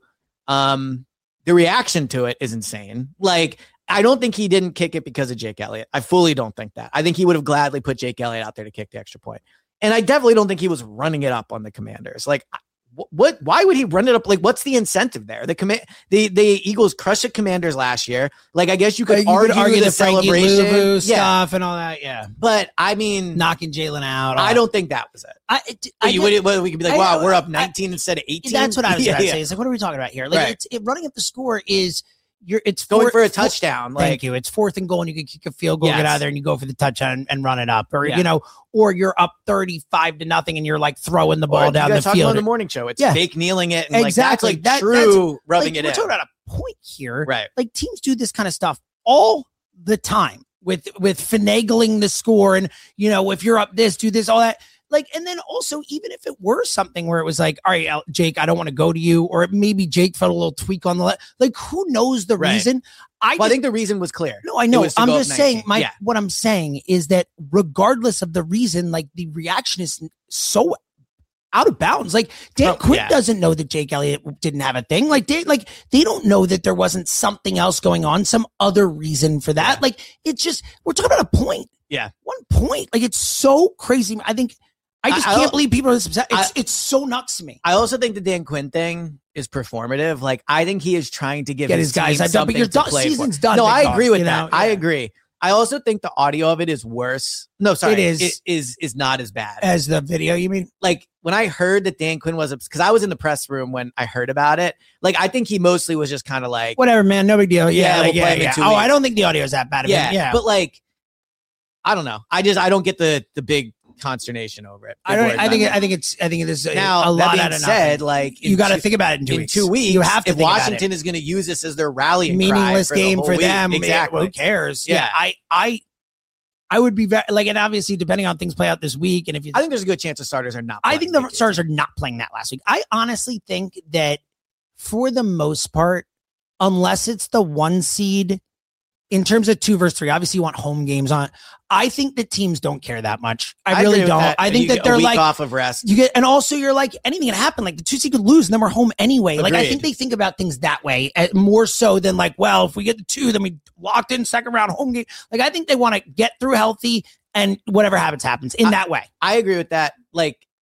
Um, The reaction to it is insane. Like, I don't think he didn't kick it because of Jake Elliott. I fully don't think that. I think he would have gladly put Jake Elliott out there to kick the extra point. And I definitely don't think he was running it up on the Commanders. Like, what? Why would he run it up? Like, what's the incentive there? The command, the the Eagles crushed the Commanders last year. Like, I guess you could, you argue, could argue the, the Frankie celebration Louvu yeah. stuff and all that. Yeah, but I mean, knocking Jalen out. I don't think that was it. I, it, I I you get- would, we could be like, I wow, know, we're up I- nineteen instead of eighteen. That's what I was yeah, going to yeah. say. It's like, what are we talking about here? Like, Right. it's it, running up the score is you're it's Going fourth- for a four- touchdown. Thank Like, you. It's fourth and goal, and you can kick a field goal, get Yes. out of there, and you go for the touchdown and, and run it up, or Yeah. you know, or you're up thirty-five to nothing, and you're like throwing the or ball you down guys the talking field. on the morning show. It's Yeah. fake kneeling it. And Exactly. Like, that's That- like that's- true rubbing like, it we're in. talking about a point here, Right. Like teams do this kind of stuff all the time with with finagling the score, and you know, if you're up this, do this, all that. Like, and then also, even if it were something where it was like, all right, Al- Jake, I don't want to go to you, or maybe Jake felt a little tweak on the le- like, who knows the Right. reason? I, Well, I just- think the reason was clear. no, I It know. was to I'm go up just saying, nineteen. my Yeah. what I'm saying is that regardless of the reason, like the reaction is so out of bounds. Like Dan Oh, Quinn yeah. doesn't know that Jake Elliott didn't have a thing. Like they like they don't know that there wasn't something else going on, some other reason for that. Yeah. Like it's just we're talking about a point. Yeah. One point. Like it's so crazy. I think I just I- I can't don't- believe people are this upset. It's I- it's so nuts to me. I also think the Dan Quinn thing is performative. Like, I think he is trying to give Get his, his guys team hyped up, but something your to done- play season's for. done, No, big I dog, agree with you that. know? I Yeah. agree. I also think the audio of it is worse. No, sorry, It is. It is is not as bad. As the video, you mean? Like when I heard that Dan Quinn was, because I was in the press room when I heard about it. Like I think he mostly was just kind of like, Whatever, man. No big deal. Yeah, Yeah, like, we'll yeah, play him in yeah. two Oh, I weeks. don't think the audio is that bad. Of yeah, him. yeah. But like, I don't know. I just I don't get the the big consternation over it. I Big don't. word I think. about I think it's. I think it is a, Now, a that lot being out of said, nothing. like, you in got to two- think about it in two in weeks. two weeks. You have to if think about Washington it. is going to use this as their rallying cry Meaningless for the game whole for week. them. Exactly. Who cares? Yeah. Yeah. I. I. I would be very like, and obviously depending on things play out this week, and if you, I think there's a good chance the starters are not. I playing think the week Stars are not playing that last week. I honestly think that for the most part, unless it's the one seed in terms of two versus three, obviously you want home games on. I think that teams don't care that much. I, I really agree with don't. that. I You think get that a they're week like off of rest. You get, and also you're like anything can happen. Like the two seed could lose, and then we're home anyway. Like I Agreed. think they think about things that way uh, more so than like, well, if we get the two, then we locked in second round home game. Like I think they want to get through healthy, and whatever happens happens in I- that way. I agree with that. Like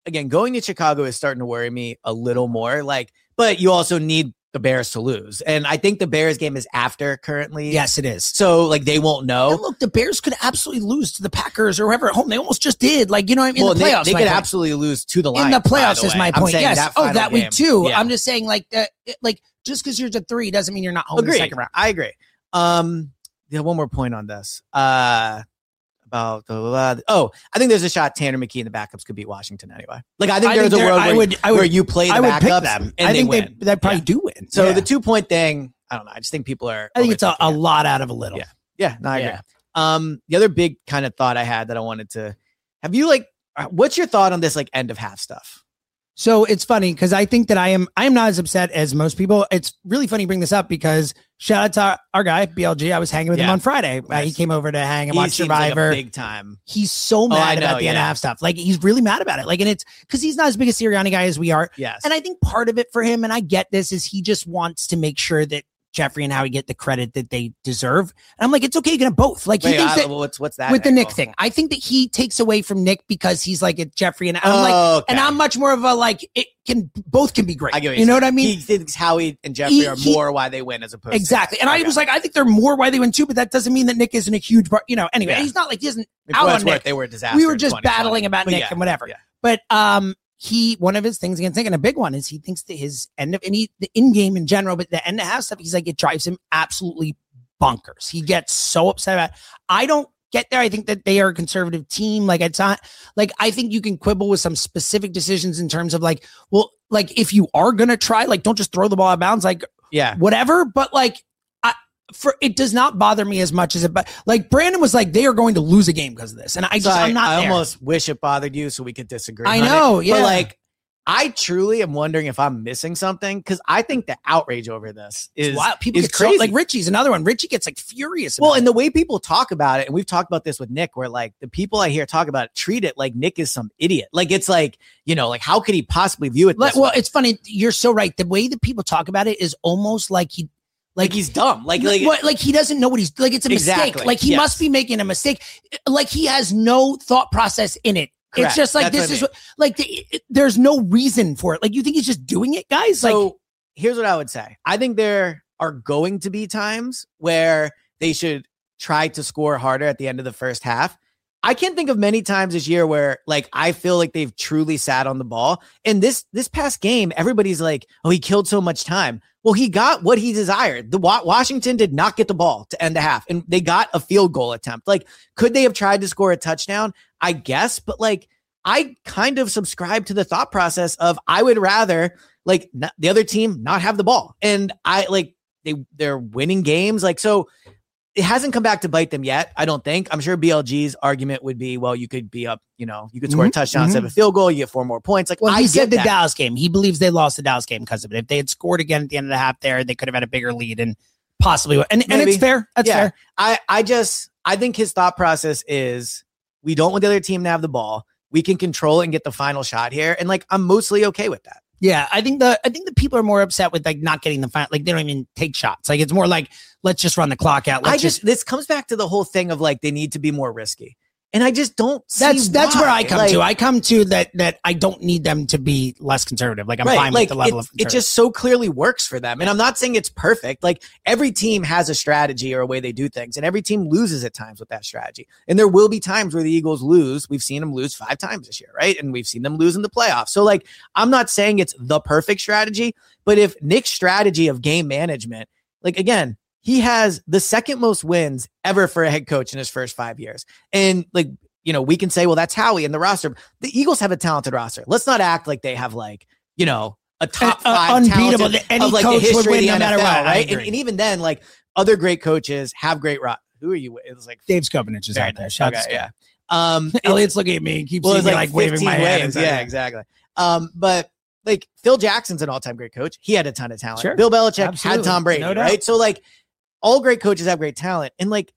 again, going to Chicago is starting to worry me a little more. Like, but you also need the Bears to lose. And I think the Bears game is after currently. Yes, it is. So like they won't know. And look, the Bears could absolutely lose to the Packers or whoever at home. They almost just did. Like, you know what I mean? Well, In the playoffs. they, they could point. absolutely lose to the Lions. In the playoffs the is way. my I'm point. saying Yes. that Oh, final that week game. too. Yeah. I'm just saying like that. Like just because you're at three doesn't mean you're not home Agreed. in the second round. I agree. Um, yeah, one more point on this. Uh, about the uh, oh, I think there's a shot Tanner McKee and the backups could beat Washington anyway. Like I think I there's think a world I where, would, I would, where you play the I would backups pick them. and I they think win. they they probably Yeah. do win. So yeah. the two point thing, I don't know. I just think people are. I think it's a, a overthinking it. lot out of a little. Yeah. Yeah. No, I agree. Yeah. Um, the other big kind of thought I had that I wanted to have you like, what's your thought on this like end of half stuff? So it's funny because I think that I am I am not as upset as most people. It's really funny you bring this up because shout out to our, our guy B L G. I was hanging with Yeah. him on Friday. Uh, Nice. he came over to hang and He watch seems like a Survivor. big time. He's so I mad know, about the end of yeah. half stuff. Like he's really mad about it. Like, and it's because he's not as big a Sirianni guy as we are. Yes. And I think part of it for him, and I get this, is he just wants to make sure that Jeffrey and Howie get the credit that they deserve. And I'm like, it's okay, you're gonna both. Like he Wait, thinks I- that what's what's that with the angle? Nick thing. I think that he takes away from Nick because he's like at Jeffrey and I'm Oh, like, okay. and I'm much more of a like it can both can be great. I get what you you're know what saying. I mean? He thinks Howie and Jeffrey He- are he- more why they win as opposed Exactly. to And I was like, I think they're more why they win too, but that doesn't mean that Nick isn't a huge part. You know, anyway, Yeah. he's not like he isn't I mean, out for what on it's worth, Nick. they were a disaster. We were in just twenty twenty. battling about But Nick yeah, and whatever. yeah. But um, he one of his things against Nick, and a big one is he thinks that his end of and he the in game in general, but the end of half stuff, he's like it drives him absolutely bonkers. He gets so upset about it. I don't get there. I think that they are a conservative team. Like it's not like I think you can quibble with some specific decisions in terms of like, well, like if you are gonna try, like don't just throw the ball out of bounds, like Yeah. whatever. But like I for it does not bother me as much as it but like Brandon was like they are going to lose a game because of this. And I So just I, I'm not I there. almost wish it bothered you so we could disagree. I on know, it. yeah. But like, I truly am wondering if I'm missing something because I think the outrage over this is It's wild. People is get so- crazy. like Richie's another one. Richie gets like furious. About Well, and it. the way people talk about it, and we've talked about this with Nick, where like the people I hear talk about it treat it like Nick is some idiot. Like it's like, you know, like how could he possibly view it? Like, This well, way? it's funny. You're so right. The way that people talk about it is almost like he, like he's dumb. Like, like, what, like he doesn't know what he's like. It's a mistake. Exactly. Like he Yes. must be making a mistake. Like he has no thought process in it. Correct. It's just like That's this what I is what, like the, it, there's no reason for it. Like you think he's just doing it, guys? so Like here's what I would say. I think there are going to be times where they should try to score harder at the end of the first half. I can't think of many times this year where like I feel like they've truly sat on the ball. And this this past game, everybody's like, "Oh, he killed so much time." Well, he got what he desired. The Wa- Washington did not get the ball to end the half, and they got a field goal attempt. Like, could they have tried to score a touchdown? I guess, but like, I kind of subscribe to the thought process of I would rather like not, the other team not have the ball, and I like they they're winning games. Like, so it hasn't come back to bite them yet. I don't think. I'm sure B L G's argument would be, well, you could be up, you know, you could score a Mhm, touchdown instead mhm. of a field goal. You get four more points. Like, well, I he said get the that. Dallas game. He believes they lost the Dallas game because of it. If they had scored again at the end of the half, there they could have had a bigger lead and possibly. And and Maybe. it's fair. That's Yeah. fair. I, I just, I think his thought process is we don't want the other team to have the ball. We can control it and get the final shot here. And like, I'm mostly okay with that. Yeah, I think the I think the people are more upset with like not getting the final. Like they don't even take shots. Like it's more like let's just run the clock out. Let's I just, this comes back to the whole thing of like, they need to be more risky. And I just don't see That's that's why. where I come Like, to. I come to that that I don't need them to be less conservative. Like I'm right, fine like with the level it, of it conservative. just so clearly works for them. And I'm not saying it's perfect. Like every team has a strategy or a way they do things, and every team loses at times with that strategy. And there will be times where the Eagles lose. We've seen them lose five times this year, right? And we've seen them lose in the playoffs. So like, I'm not saying it's the perfect strategy, but if Nick's strategy of game management, like again, he has the second most wins ever for a head coach in his first five years. And like, you know, we can say, well, that's Howie in the roster. The Eagles have a talented roster. Let's not act like they have like, you know, a top Uh, uh, five unbeatable talented that any of like the coach would history win of the no N F L, matter what. I right? And, agree. and even then, like other great coaches have great ro- Who are you with? It was like Dave Skopinich is very out there. nice. Shout Okay, out to yeah. Skop. Um, Elliot's looking at me and keeps well, seeing it's me like, like waving my fifteen hand. wins. and Yeah, stuff. exactly. Um, but like Phil Jackson's an all-time great coach. He had a ton of talent. Sure. Bill Belichick Absolutely. had Tom Brady, No doubt. right? So like all great coaches have great talent. And like,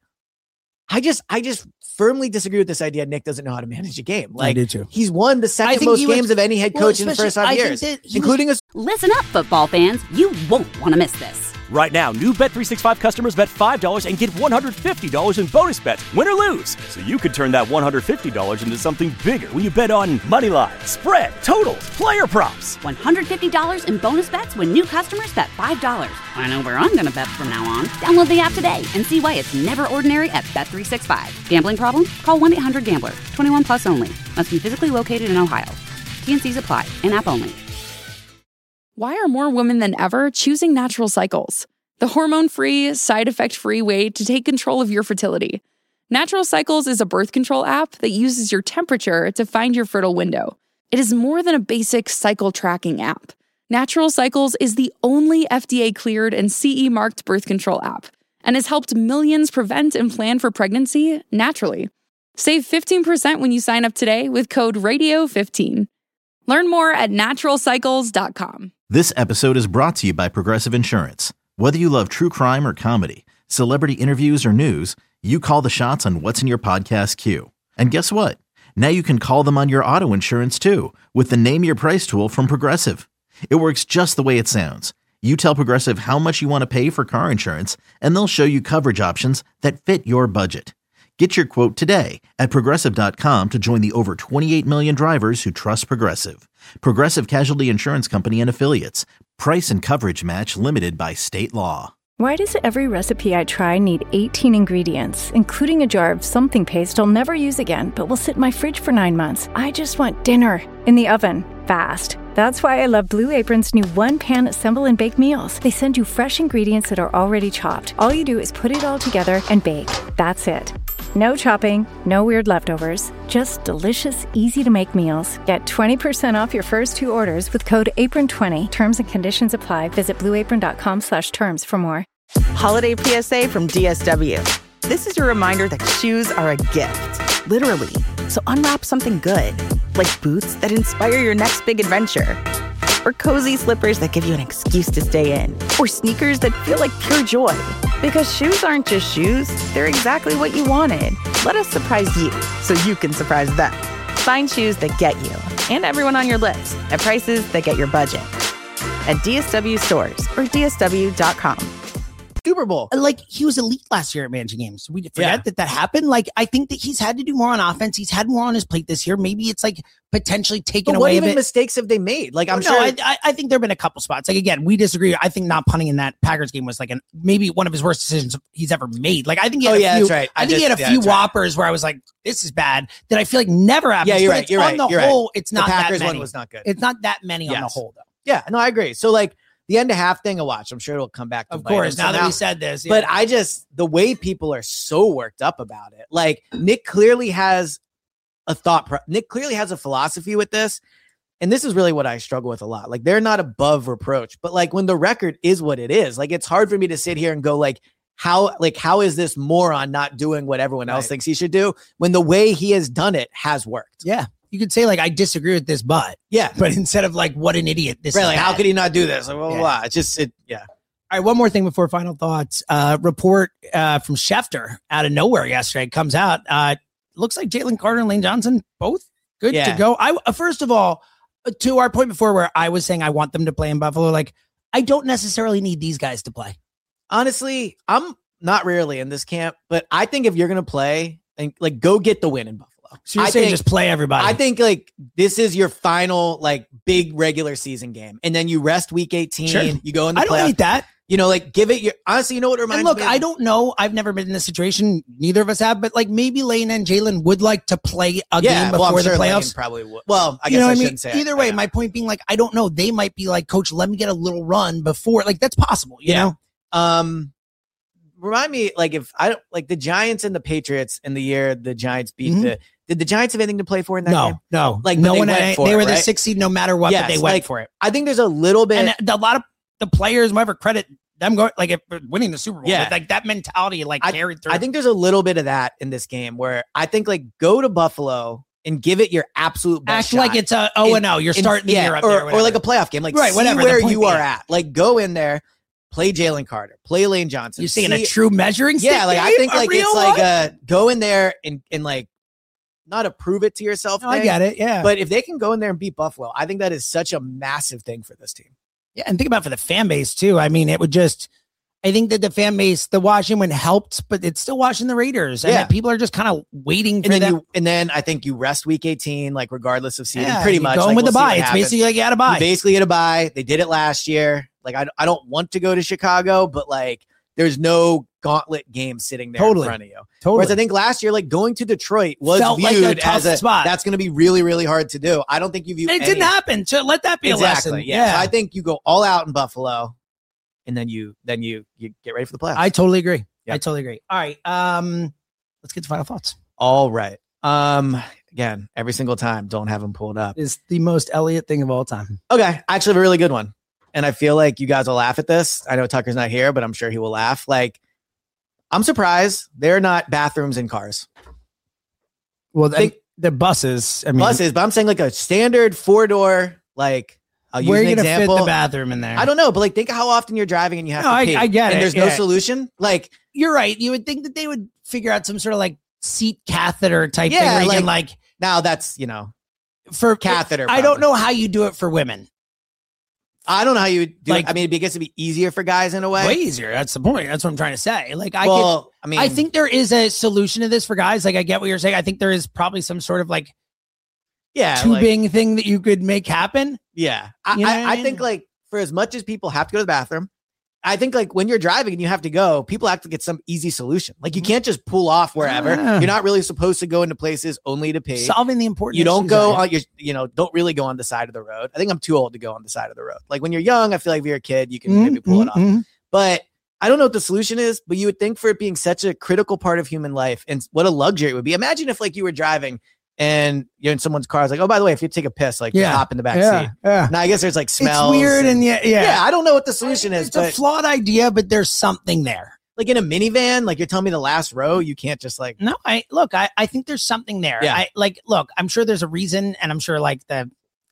I just, I just firmly disagree with this idea. Nick doesn't know how to manage a game. Like do too. he's won the second think most he was- games of any head well, coach in the especially- first five I think years, that he was- including a Listen up, football fans. You won't want to miss this. Right now, new Bet three sixty-five customers bet five dollars and get one hundred fifty dollars in bonus bets, win or lose. So you could turn that one hundred fifty dollars into something bigger when you bet on money line, spread, totals, player props. one hundred fifty dollars in bonus bets when new customers bet five dollars. I know where I'm going to bet from now on. Download the app today and see why it's never ordinary at Bet three sixty-five. Gambling problem? Call one eight hundred gambler. twenty-one plus only. Must be physically located in Ohio. T N Cs apply. In-app only. Why are more women than ever choosing Natural Cycles? The hormone-free, side-effect-free way to take control of your fertility. Natural Cycles is a birth control app that uses your temperature to find your fertile window. It is more than a basic cycle tracking app. Natural Cycles is the only F D A-cleared and C E-marked birth control app and has helped millions prevent and plan for pregnancy naturally. Save fifteen percent when you sign up today with code radio fifteen. Learn more at natural cycles dot com. This episode is brought to you by Progressive Insurance. Whether you love true crime or comedy, celebrity interviews or news, you call the shots on what's in your podcast queue. And guess what? Now you can call them on your auto insurance too with the Name Your Price tool from Progressive. It works just the way it sounds. You tell Progressive how much you want to pay for car insurance, and they'll show you coverage options that fit your budget. Get your quote today at Progressive dot com to join the over twenty-eight million drivers who trust Progressive. Progressive Casualty Insurance Company and Affiliates. Price and coverage match limited by state law. Why does every recipe I try need eighteen ingredients, including a jar of something paste I'll never use again, but will sit in my fridge for nine months? I just want dinner in the oven, fast. That's why I love Blue Apron's new one-pan assemble and bake meals. They send you fresh ingredients that are already chopped. All you do is put it all together and bake. That's it. No chopping, no weird leftovers, just delicious, easy-to-make meals. Get twenty percent off your first two orders with code apron twenty. Terms and conditions apply. Visit blue apron dot com slash terms for more. Holiday P S A from D S W. This is your reminder that shoes are a gift, literally. So unwrap something good, like boots that inspire your next big adventure, or cozy slippers that give you an excuse to stay in, or sneakers that feel like pure joy. Because shoes aren't just shoes, they're exactly what you wanted. Let us surprise you so you can surprise them. Find shoes that get you and everyone on your list at prices that get your budget at D S W stores or D S W dot com. Super Bowl. Like, he was elite last year at managing games. We forget Yeah. that that happened. Like, I think that he's had to do more on offense. He's had more on his plate this year. Maybe it's like potentially taken But what away even of it. mistakes have they made? Like, I'm no, sure. I, I, I think there have been a couple spots. Like, again, we disagree. I think not punting in that Packers game was like an maybe one of his worst decisions he's ever made. Like, I think he had Oh, a yeah, few, that's right. I, I think he just- had a yeah, few that's right. whoppers where I was like, this is bad. That I feel like never happens. Yeah, you're But right. it's You're on right. the You're whole, right. it's not the that Packers many. one was not good. It's not that many on the Yes. whole, though. Yeah, no, I agree. So, like, the end of half thing, a watch. I'm sure it'll come back to Of bite course, us now that somehow. we said this. But yeah. I just, the way people are so worked up about it, like Nick clearly has a thought, pro- Nick clearly has a philosophy with this. And this is really what I struggle with a lot. Like, they're not above reproach, but like when the record is what it is, like, it's hard for me to sit here and go like, how, like, how is this moron not doing what everyone else Right. thinks he should do when the way he has done it has worked? yeah, you could say like, I disagree with this, but, Yeah. but instead of like, what an idiot this Right. is. Like, how bad. could he not do this? Like, blah, blah, Yeah. blah. It's just, it, yeah. All right, one more thing before final thoughts. Uh, report uh, from Schefter out of nowhere yesterday comes out. Uh, looks like Jalen Carter and Lane Johnson both good Yeah. to go. I uh, first of all, uh, to our point before where I was saying I want them to play in Buffalo, like I don't necessarily need these guys to play. Honestly, I'm not really in this camp, but I think if you're going to play and like go get the win in Buffalo. So you're I saying think, just play everybody. I think like this is your final like big regular season game. And then you rest week eighteen, Sure. you go in the I don't playoff. hate that. You know, like give it your honestly, you know what it reminds And look, me of? I don't know. I've never been in this situation. Neither of us have, but like maybe Lane and Jalen would like to play a yeah, game well, before I'm sure the Lane playoffs. probably would. Well, I guess you know I what I mean? shouldn't say Either it. way, Yeah. my point being like, I don't know. They might be like, Coach, let me get a little run before. Like that's possible, you Yeah. know? Um, remind me, like if I don't like the Giants and the Patriots in the year the Giants beat Mhm. the. Did the Giants have anything to play for in that No, game? no, Like, like but no they one. went Had, for they it, were the right? sixth seed no matter what, Yes, but they went like, for it. I think there's a little bit. And a lot of the players, whatever credit them going, like if winning the Super Bowl, Yeah. but, like that mentality, like I- carried through. I think there's a little bit of that in this game where I think like go to Buffalo and give it your absolute best act shot. like it's a oh and oh. You're In- starting the yeah, year up or, there, or like a whatever. playoff game. Like Right, see whatever, the where point you are being. at. Like go in there, play Jalen Carter, play Lane Johnson. You're seeing see- a true measuring stick. yeah. Like I game? think A like real it's like one? uh go in there and and like not a prove it to yourself. No, I thing, get it. Yeah, But if they can go in there and beat Buffalo, I think that is such a massive thing for this team. yeah, and think about it for the fan base too. I mean, it would just. I think that the fan base, the Washington helped, but it's still watching the Raiders. And Yeah. that people are just kind of waiting for And then, them. you, and then I think you rest week eighteen, like regardless of seeding, Yeah, pretty you're much. going like, with we'll the see bye. what It's happens. basically like you got to buy. You basically get a bye. They did it last year. Like I, I don't want to go to Chicago, but like there's no gauntlet game sitting there Totally. in front of you. Totally. Whereas I think last year, like going to Detroit was Felt like a viewed tough as a spot. that's going to be really, really hard to do. I don't think you view And it any- didn't happen. So let that be a exactly. lesson. Yeah. So I think you go all out in Buffalo, and then you then you you get ready for the playoffs. I totally agree. Yeah. I totally agree. All right. Um, let's get to final thoughts. all right. Um. Again, every single time, don't have them pulled up. Is the most Elliott thing of all time. Okay, I actually have a really good one. And I feel like you guys will laugh at this. I know Tucker's not here, but I'm sure he will laugh. Like, I'm surprised they're not bathrooms in cars. Well, Think- the buses. I mean, Buses, but I'm saying like a standard four-door, like, I'll use where are an you going to fit example. the bathroom in there? I don't know, but like, think how often you're driving and you have No, to I- pee. I get and it, there's no yeah. solution. Like, You're right. You would think that they would figure out some sort of like seat catheter type Yeah, thing where you like- can like now that's, you know, for catheter. I don't probably. know how you do it for women. I don't know how you would do Like- it. I mean, I guess it'd be easier for guys in a way. Way easier. That's the point. That's what I'm trying to say. Like I well, could, I mean, I think there is a solution to this for guys. Like I get what you're saying. I think there is probably some sort of like yeah, like- tubing thing that you could make happen. Yeah. I, You know I, what I I mean? think like for as much as people have to go to the bathroom, I think like when you're driving and you have to go, people have to get some easy solution. Like you can't just pull off wherever. Yeah. You're not really supposed to go into places only to pee. Solving the important. You don't issues go out here. on your, you know, don't really go on the side of the road. I think I'm too old to go on the side of the road. Like when you're young, I feel like if you're a kid, you can maybe pull it off. Mhm. But I don't know what the solution is, but you would think for it being such a critical part of human life and what a luxury it would be. Imagine if like you were driving and you're in someone's car. It's like, oh, by the way, if you take a piss, like Yeah. just hop in the back Yeah, seat. yeah. Now I guess there's like smells. It's weird and yeah, yeah. yeah, I don't know what the solution is, It's a but flawed idea, but there's something there. like in a minivan, like you're telling me the last row, you can't just like No, I look, I, I think there's something there. Yeah. I like look, I'm sure there's a reason, and I'm sure like the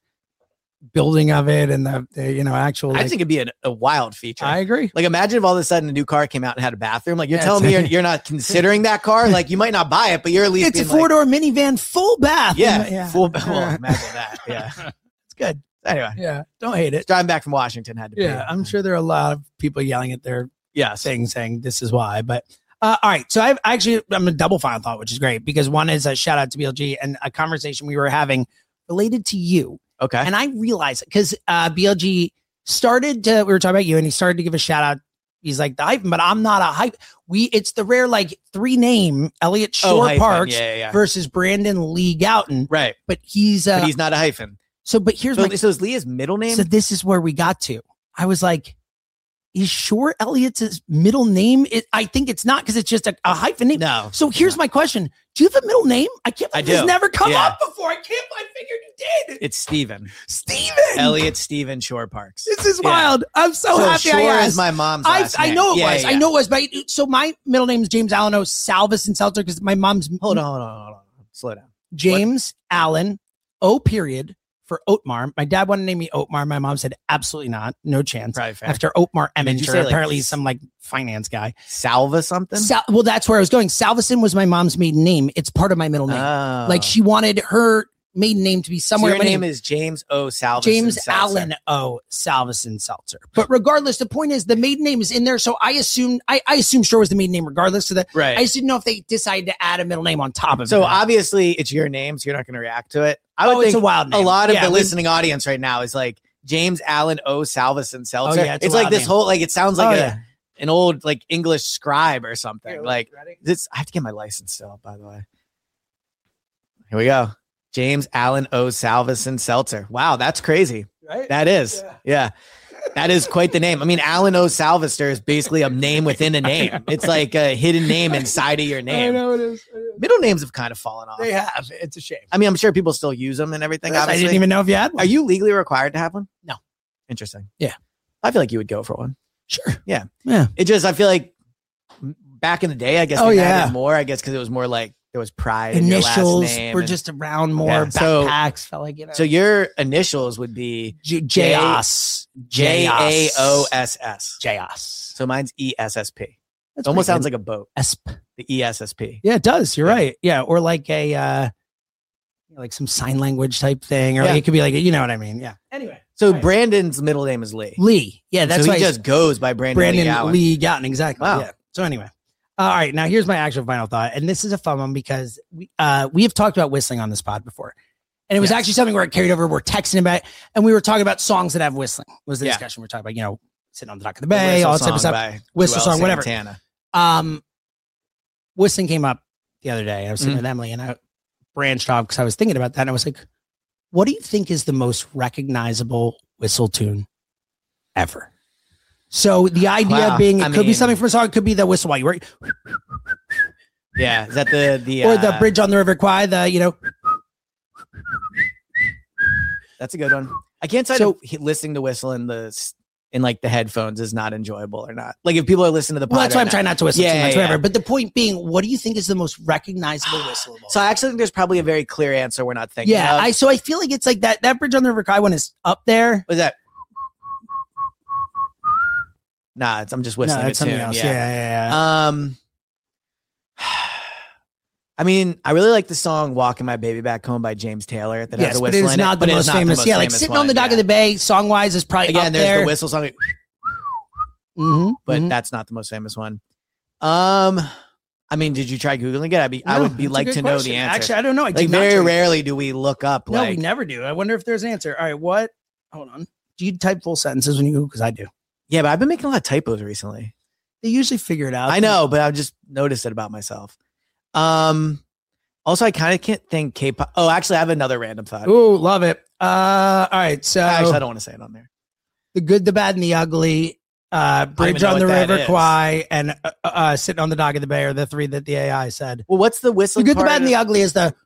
building of it and the, the you know, actual I like, think it'd be a, a wild feature. I agree. Like imagine if all of a sudden a new car came out and had a bathroom. Like you're Yeah, telling me it's- you're, you're not considering that car. Like you might not buy it, but you're at least It's a being like, four door minivan, full bath. yeah, yeah. full. Well, imagine that. Yeah, It's good. anyway, Yeah. Don't hate it. driving back from Washington had to be. Yeah. I'm sure there are a lot of people yelling at their Yes. thing saying this is why. But uh, all right. So I've actually I'm a double final thought, which is great because one is a shout out to B L G and a conversation we were having related to you. Okay. And I realized because uh, B L G started to, we were talking about you and he started to give a shout out. He's like the hype, but I'm not a hype. We, it's the rare like three name Elliott Oh, Shore hyphen. Parks Yeah, yeah, yeah. versus Brandon Lee Gouton. Right. But he's, uh, But he's not a hyphen. so, but here's So, my, so is Leah's middle name? so this is where we got to. I was like, is Shore Elliott's his middle name? It, I think it's not because it's just a, a hyphen name. no. So here's my question. Do you have a middle name? I can't I believe it's do. never come Yeah. up before. I can't, I figured you did. It's Steven. Steven. Elliott Steven Shore Parks. This is Yeah. wild. I'm so, So happy Shore I asked. is my mom's I, last I name. know it Yeah, was. yeah, I yeah. know it was. But so my middle name is James Allen O. Salvis and Seltzer because my mom's Hold on, hold on, hold on. Slow down. James Allen O. Period for Oatmar. My dad wanted to name me Oatmar. My mom said absolutely not, no chance. Probably fair. After Oatmar Did you Eminger, say, like, apparently he's some like finance guy. Salva something? Sal- well, that's where I was going. Salvison was my mom's maiden name. It's part of my middle name. Oh. Like she wanted her maiden name to be So somewhere. your in my name is James O. Salvison James Seltzer. Allen O. Salvison Seltzer. But regardless, the point is the maiden name is in there. So I assume I, I assume Shore was the maiden name regardless. So that Right. I just didn't know if they decided to add a middle name on top of So it. obviously it's your name, so you're not going to react to it. I would Oh, think it's a wild a name. lot of Yeah, the we- listening audience right now is like James Allen O. Salvison Seltzer. Oh, yeah, it's it's a like wild this name. whole like it sounds like Oh, a yeah. an old like English scribe or something. Here, like ready? this, I have to get my license still. By the way, here we go. James Allen O. Salvison Seltzer. Wow, that's crazy. Right? That is, Yeah. yeah. That is quite the name. I mean, Alan O. Salvester is basically a name within a name. It's like a hidden name inside of your name. it is. Middle names have kind of fallen off. They have. It's a shame. I mean, I'm sure people still use them and everything. I Obviously. didn't even know if you had one. Are you legally required to have one? No. Interesting. Yeah. I feel like you would go for one. Sure. Yeah. Yeah. It just, I feel like back in the day, I guess Oh, they yeah. had it more, I guess, because it was more like there was pride in your last Initials name were and- just around more. Yeah, so- Backpacks felt like, you know. So your initials would be J- J-O-S. J A O S S. J-O-S. So mine's E S S P. That's It almost pretty sounds good. like a boat. Esp. The E S S P. Yeah, it does. You're Yeah. right. Yeah. Or like a, uh, like some sign language type thing, or Yeah. it could be like, you know what I mean? Yeah. Anyway. So right. Brandon's middle name is Lee. Lee. Yeah, that's so why he just goes by Brandon, Brandon Lee Gowan. Lee Gowan. Exactly. Wow. Yeah. So anyway. All right. Now here's my actual final thought. And this is a fun one because we, uh, we have talked about whistling on this pod before. And it was Yes. actually something where it carried over. We're texting about it, and we were talking about songs that have whistling was the Yeah. discussion. We're talking about, you know, sitting on the dock of the The bay, Whistle all that type of Song stuff. by Whistle Joel song, whatever. Santana. Um, whistling came up the other day. I was sitting Mhm. with Emily and I branched off because I was thinking about that. And I was like, what do you think is the most recognizable whistle tune ever? So the idea Wow. being, it I could be mean- something from a song. It could be the whistle while you work, Yeah, is that the the or uh, the Bridge on the River Kwai, the, you know, That's a good one. I can't say So- so, listening to whistle in the s- in like the headphones is not enjoyable or not. Like if people are listening to the pod well, that's why right I'm now- trying not to whistle Yeah, too much, yeah, whatever. yeah. But the point being, what do you think is the most recognizable whistle of all? So I actually think there's probably a very clear answer we're not thinking. yeah, of. I so I feel like it's like that that Bridge on the River Kwai one is up there. was that. Nah, it's, I'm just No, whistling. it's a something tune, else. Yeah. Yeah, yeah, yeah. Um, I mean, I really like the song "Walking My Baby Back Home" by James Taylor. That Yes, has a but whistle it is in not it, the but it most is not the famous. most Yeah, like famous sitting one, on the dock yeah. of the bay, song wise is probably Again, up there's there. the whistle song, Mhm, but mhm. that's not the most famous one. Um, I mean, did you try googling it? I'd be, I No, would be that's a like good to know question. the answer. Actually, I don't know. I like did not very check. rarely do we look up. No, like, we never do. I wonder if there's an answer. All right, what? Hold on. Do you type full sentences when you Google? Because I do. yeah, but I've been making a lot of typos recently. They usually figure it out. I know, but I've just noticed it about myself. Um, also, I kind of can't think K-pop. Oh, actually, I have another random thought. Ooh, love it. Uh, all right. So Actually, I don't want to say it on there. the good, the bad, and the ugly. Uh, Bridge know on the what that River is. Kwai and uh, uh, sitting on the dock of the bay are the three that the A I said. Well, what's the The whistling? good, the part bad, and of- the ugly is the.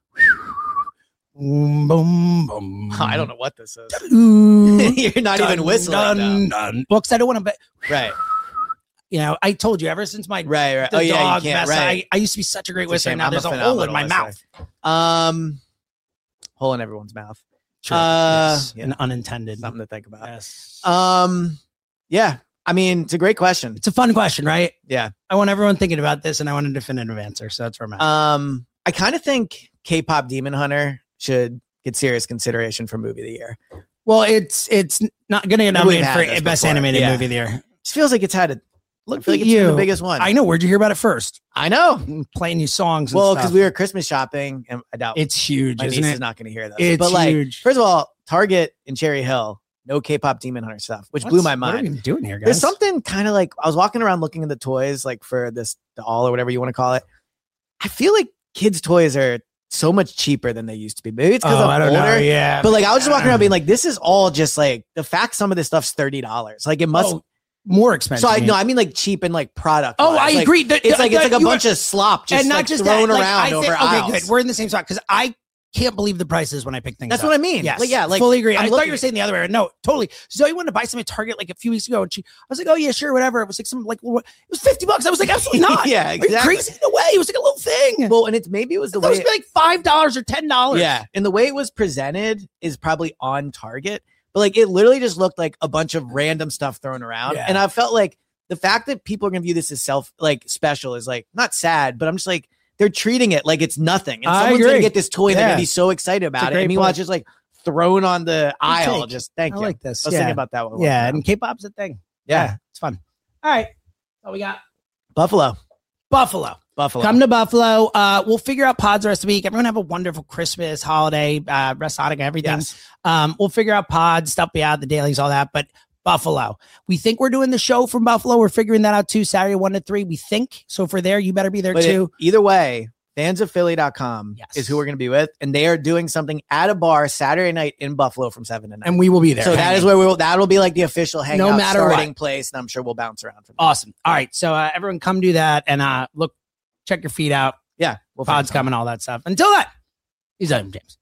Boom, boom, boom. I don't know what this is. Ooh, You're not even dun, whistling. Dun, dun. Well, because I don't want to. though. Right, You know, I told you ever since my right, right. the Oh yeah, dog you can't. messed- Right. I, I used to be such a great It's a whistler. shame. Now I'm there's a a hole in phenomenal my whistler. mouth. Um, hole in everyone's mouth. Sure. Uh, yes. yeah. An unintended. Something to think about. Yes. Um, yeah. I mean, it's a great question. It's a fun question, right? Yeah. I want everyone thinking about this, and I want a definitive answer. So that's where I'm at. Um, I kind of think K-pop Demon Hunter should get serious consideration for movie of the year. well, it's it's not going to get We've nominated had for this best before. animated Yeah. movie of the year. It feels like it's had a Look I feel at like it's been you, the biggest one. I know. Where'd you hear about it first? I know. Playing these songs. And Well, stuff. because we were Christmas shopping, and I doubt It's huge, my isn't niece it? is not going to hear this. It's but like, huge. first of all, Target in Cherry Hill, no K-pop Demon Hunter stuff, which blew What's- my What are we mind. doing here, guys? There's something kind of like I was walking around looking at the toys, like for this doll or whatever you want to call it. I feel like kids' toys are so much cheaper than they used to be. Maybe it's because Oh, I'm I don't older. know. Yeah, But like I was just walking around being like, this is all just like the fact some of this stuff's thirty dollars. Like it must Oh, more expensive. so I you no, mean. I mean like cheap and like product. Oh, I Like, agree. The- it's the- like it's the- like a you bunch were- of slop just and not like just thrown that, like, around I think- over okay, aisles. good. We're in the same spot because I can't believe the prices when I pick things That's up. what I mean. Yes. Like, yeah, like, fully agree. I'm I thought looking- you were saying the other way. No, totally. Zoe wanted to buy some at Target like a few weeks ago, and she, I was like, oh yeah, sure, whatever. It was like some like what, it was fifty bucks. I was like, absolutely not. Yeah, Are you exactly. crazy? No way. It was like a little thing. Well, and it's maybe it was the I thought it way was gonna be like five dollars or ten dollars. Yeah, and the way it was presented is probably on target, but like it literally just looked like a bunch of random stuff thrown around. Yeah. And I felt like the fact that people are gonna view this as self like special is like not sad, but I'm just like they're treating it like it's nothing. And I someone's gonna agree. get this toy, and they're Yeah. gonna be so excited It's a about it. great And meanwhile, point. it's just like thrown on the aisle. take. Just thank I you. like this. I was Yeah. thinking about that one. Yeah, and K-pop's a thing. yeah. It's fun. All right. So we got Buffalo. Buffalo. Buffalo. Come to Buffalo. Uh, we'll figure out pods the rest of the week. Everyone have a wonderful Christmas, holiday, uh, rest Hanukkah, everything. Yes. Um, we'll figure out pods, stuff be out, the dailies, all that. But Buffalo, we think we're doing the show from Buffalo. We're figuring that out too. Saturday one to three. We think so. For there, you better be there But too. it- either way, fans of Philly dot com Yes. is who we're going to be with. And they are doing something at a bar Saturday night in Buffalo from seven to nine. and we will be there. So that hanging. is where we will, that'll be like the official hangout No matter starting what. place. And I'm sure we'll bounce around from there. Awesome. All right. So uh, everyone come do that and uh, look, check your feet out. Yeah. We'll Pods find coming, all that stuff. Until then, he's Adam James.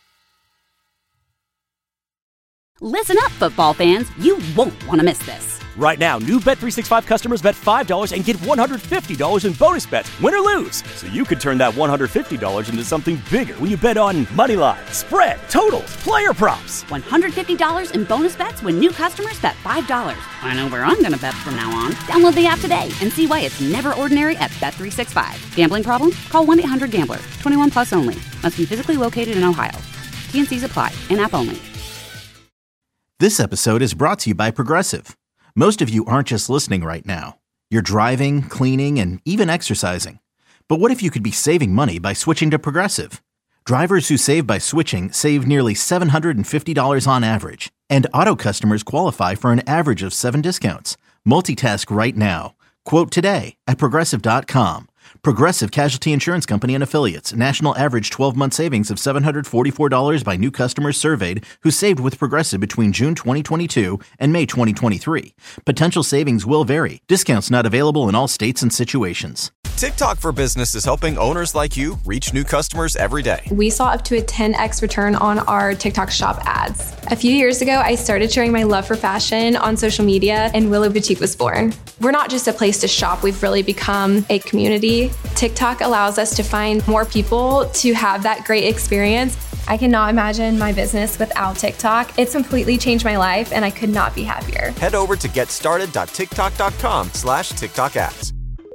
Listen up, football fans. You won't want to miss this. Right now, new Bet three sixty-five customers bet five dollars and get one hundred fifty dollars in bonus bets, win or lose. So you could turn that one hundred fifty dollars into something bigger when you bet on money lines, spread, totals, player props. one hundred fifty dollars in bonus bets when new customers bet five dollars. I know where I'm going to bet from now on. Download the app today and see why it's never ordinary at Bet three sixty-five. Gambling problem? Call one eight hundred gambler. twenty-one plus only. Must be physically located in Ohio. T and C's apply. In-app only. This episode is brought to you by Progressive. Most of you aren't just listening right now. You're driving, cleaning, and even exercising. But what if you could be saving money by switching to Progressive? Drivers who save by switching save nearly seven hundred fifty dollars on average. And auto customers qualify for an average of seven discounts. Multitask right now. Quote today at Progressive dot com. Progressive Casualty Insurance Company and Affiliates. National average twelve-month savings of seven hundred forty-four dollars by new customers surveyed who saved with Progressive between June twenty twenty-two and May twenty twenty-three. Potential savings will vary. Discounts not available in all states and situations. TikTok for Business is helping owners like you reach new customers every day. We saw up to a ten x return on our TikTok shop ads. A few years ago, I started sharing my love for fashion on social media, and Willow Boutique was born. We're not just a place to shop, we've really become a community. TikTok allows us to find more people to have that great experience. I cannot imagine my business without TikTok. It's completely changed my life, and I could not be happier. Head over to getstarted.tiktok.com slash TikTok ads.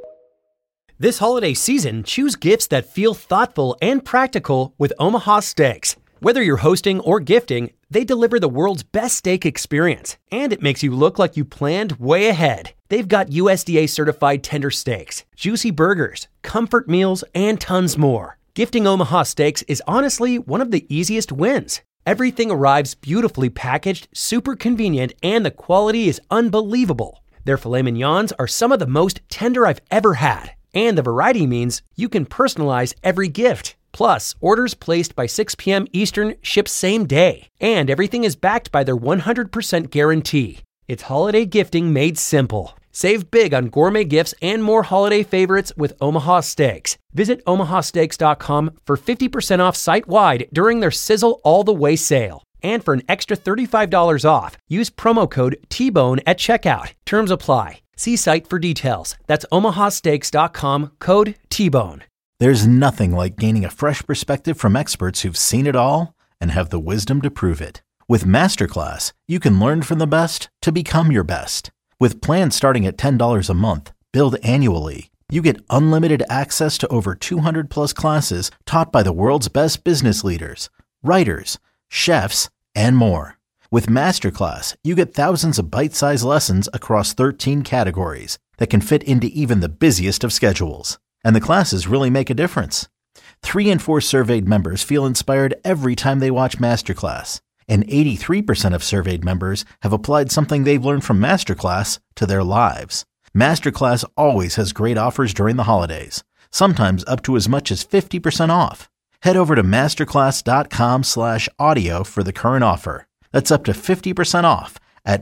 This holiday season, choose gifts that feel thoughtful and practical with Omaha Steaks. Whether you're hosting or gifting, they deliver the world's best steak experience, and it makes you look like you planned way ahead. They've got U S D A-certified tender steaks, juicy burgers, comfort meals, and tons more. Gifting Omaha Steaks is honestly one of the easiest wins. Everything arrives beautifully packaged, super convenient, and the quality is unbelievable. Their filet mignons are some of the most tender I've ever had. And the variety means you can personalize every gift. Plus, orders placed by six p.m. Eastern ship same day. And everything is backed by their one hundred percent guarantee. It's holiday gifting made simple. Save big on gourmet gifts and more holiday favorites with Omaha Steaks. Visit omaha steaks dot com for fifty percent off site-wide during their Sizzle All the Way sale. And for an extra thirty-five dollars off, use promo code T Bone at checkout. Terms apply. See site for details. That's omaha steaks dot com, code T Bone. There's nothing like gaining a fresh perspective from experts who've seen it all and have the wisdom to prove it. With Masterclass, you can learn from the best to become your best. With plans starting at ten dollars a month, billed annually, you get unlimited access to over two hundred plus classes taught by the world's best business leaders, writers, chefs, and more. With Masterclass, you get thousands of bite-sized lessons across thirteen categories that can fit into even the busiest of schedules. And the classes really make a difference. Three in four surveyed members feel inspired every time they watch Masterclass. And eighty-three percent of surveyed members have applied something they've learned from Masterclass to their lives. Masterclass always has great offers during the holidays, sometimes up to as much as fifty percent off. Head over to masterclass.com slash audio for the current offer. That's up to fifty percent off at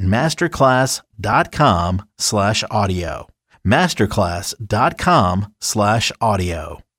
masterclass.com slash audio. Masterclass.com slash audio.